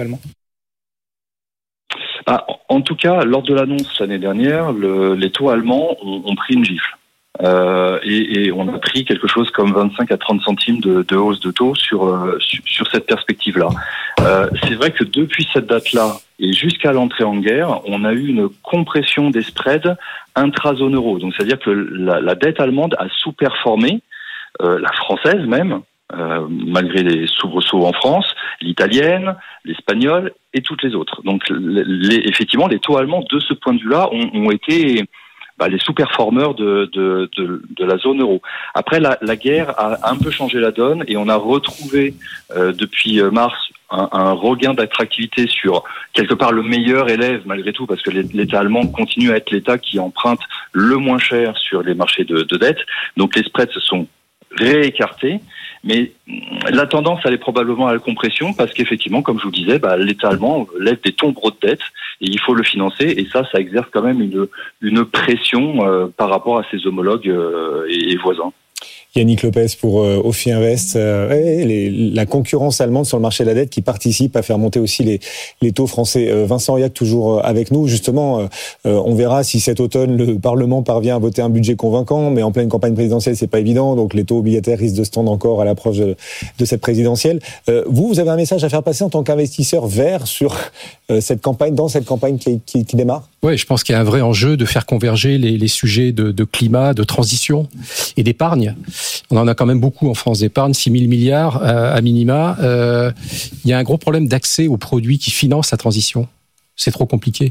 Ah, en tout cas, lors de l'annonce l'année dernière, le, les taux allemands ont, ont pris une gifle. Euh, et, et on a pris quelque chose comme vingt-cinq à trente centimes de, de hausse de taux sur, euh, sur, sur cette perspective-là. Euh, c'est vrai que depuis cette date-là et jusqu'à l'entrée en guerre, on a eu une compression des spreads intra-zone euro. Donc, c'est-à-dire que la, la dette allemande a sous-performé, euh, la française même, Euh, malgré les soubresauts en France, l'italienne, l'espagnole et toutes les autres. Donc, les, les, effectivement, les taux allemands, de ce point de vue-là, ont, ont été bah, les sous-performeurs de, de, de, de la zone euro. Après, la, la guerre a un peu changé la donne et on a retrouvé euh, depuis mars un, un regain d'attractivité sur quelque part le meilleur élève malgré tout, parce que l'État allemand continue à être l'État qui emprunte le moins cher sur les marchés de, de dette. Donc, les spreads se sont réécartés. Mais la tendance, elle est probablement à la compression parce qu'effectivement, comme je vous le disais, bah, l'État allemand lève des tombereaux de dettes et il faut le financer. Et ça, ça exerce quand même une, une pression euh, par rapport à ses homologues euh, et, et voisins. Yannick Lopez pour euh, Ophi Invest. Euh, les, la concurrence allemande sur le marché de la dette qui participe à faire monter aussi les, les taux français. Euh, Vincent Aurillac toujours avec nous. Justement, euh, on verra si cet automne le Parlement parvient à voter un budget convaincant, mais en pleine campagne présidentielle, c'est pas évident. Donc les taux obligataires risquent de se tendre encore à l'approche de, de cette présidentielle. Euh, vous, vous avez un message à faire passer en tant qu'investisseur vert sur euh, cette campagne, dans cette campagne qui, qui, qui démarre ? Oui, je pense qu'il y a un vrai enjeu de faire converger les, les sujets de, de climat, de transition et d'épargne. On en a quand même beaucoup en France d'épargne, six mille milliards euh, à minima. Euh, il y a un gros problème d'accès aux produits qui financent la transition. C'est trop compliqué.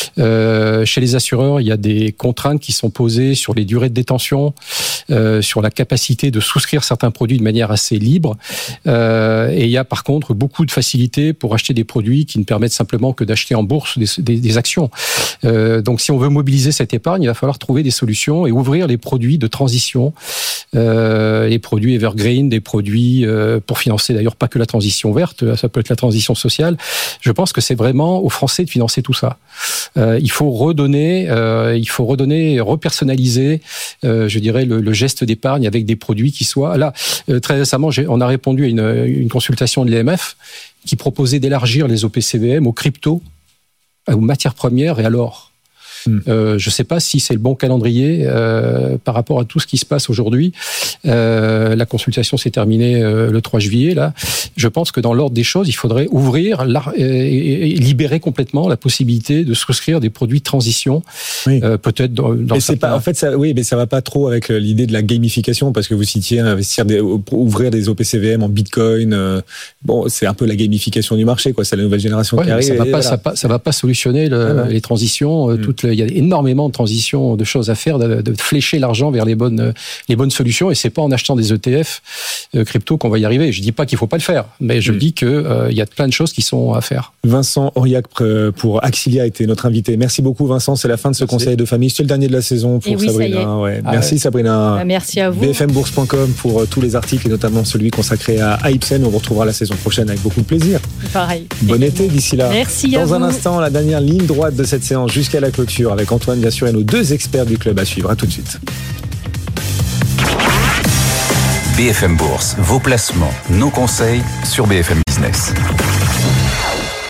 Euh, chez les assureurs, il y a des contraintes qui sont posées sur les durées de détention, euh, sur la capacité de souscrire certains produits de manière assez libre. Euh, et il y a par contre beaucoup de facilités pour acheter des produits qui ne permettent simplement que d'acheter en bourse des, des, des actions. Euh, donc si on veut mobiliser cette épargne, il va falloir trouver des solutions et ouvrir les produits de transition, euh, les produits evergreen, des produits euh, pour financer d'ailleurs pas que la transition verte, ça peut être la transition sociale. Je pense que c'est vraiment aux Français de financer tout ça. Euh, il faut redonner, euh, il faut redonner, repersonnaliser, euh, je dirais, le, le geste d'épargne avec des produits qui soient... Là, euh, très récemment, j'ai, on a répondu à une, une consultation de l'E M F qui proposait d'élargir les O P C V M aux cryptos, aux matières premières et à l'or. Euh, je ne sais pas si c'est le bon calendrier euh, par rapport à tout ce qui se passe aujourd'hui. Euh, la consultation s'est terminée euh, le trois juillet. Là, je pense que dans l'ordre des choses, il faudrait ouvrir et, et, et libérer complètement la possibilité de souscrire des produits de transition. Oui. Euh, peut-être dans, dans mais c'est pas, en fait, ça, oui, mais ça va pas trop avec l'idée de la gamification parce que vous citiez investir, des, ouvrir des O P C V M en Bitcoin. Euh, bon, c'est un peu la gamification du marché, quoi. C'est la nouvelle génération ouais, qui arrive. Ça va pas, voilà. ça, pas, ça va pas solutionner le, ah ouais. les transitions. Mmh. Toutes les, il y a énormément de transitions, de choses à faire, de, de flécher l'argent vers les bonnes, les bonnes solutions. Et c'est pas en achetant des E T F euh, crypto qu'on va y arriver. Je dis pas qu'il faut pas le faire, mais je mmh. dis que euh, il y a plein de choses qui sont à faire. Vincent Aurillac pour Axilia était notre invité. Merci beaucoup, Vincent. C'est la fin de ce Merci. conseil de famille. C'est le dernier de la saison pour oui, Sabrina. Ouais. Ah merci ouais. Sabrina. Bah, merci à vous. B F M bourse point com pour tous les articles et notamment celui consacré à Ipsen. On vous retrouvera la saison prochaine avec beaucoup de plaisir. Pareil. Bon été d'ici là. Merci Dans à vous. un instant, la dernière ligne droite de cette séance jusqu'à la clôture avec Antoine, bien sûr, et nos deux experts du club à suivre. À tout de suite. B F M Bourse, vos placements, nos conseils sur B F M Business.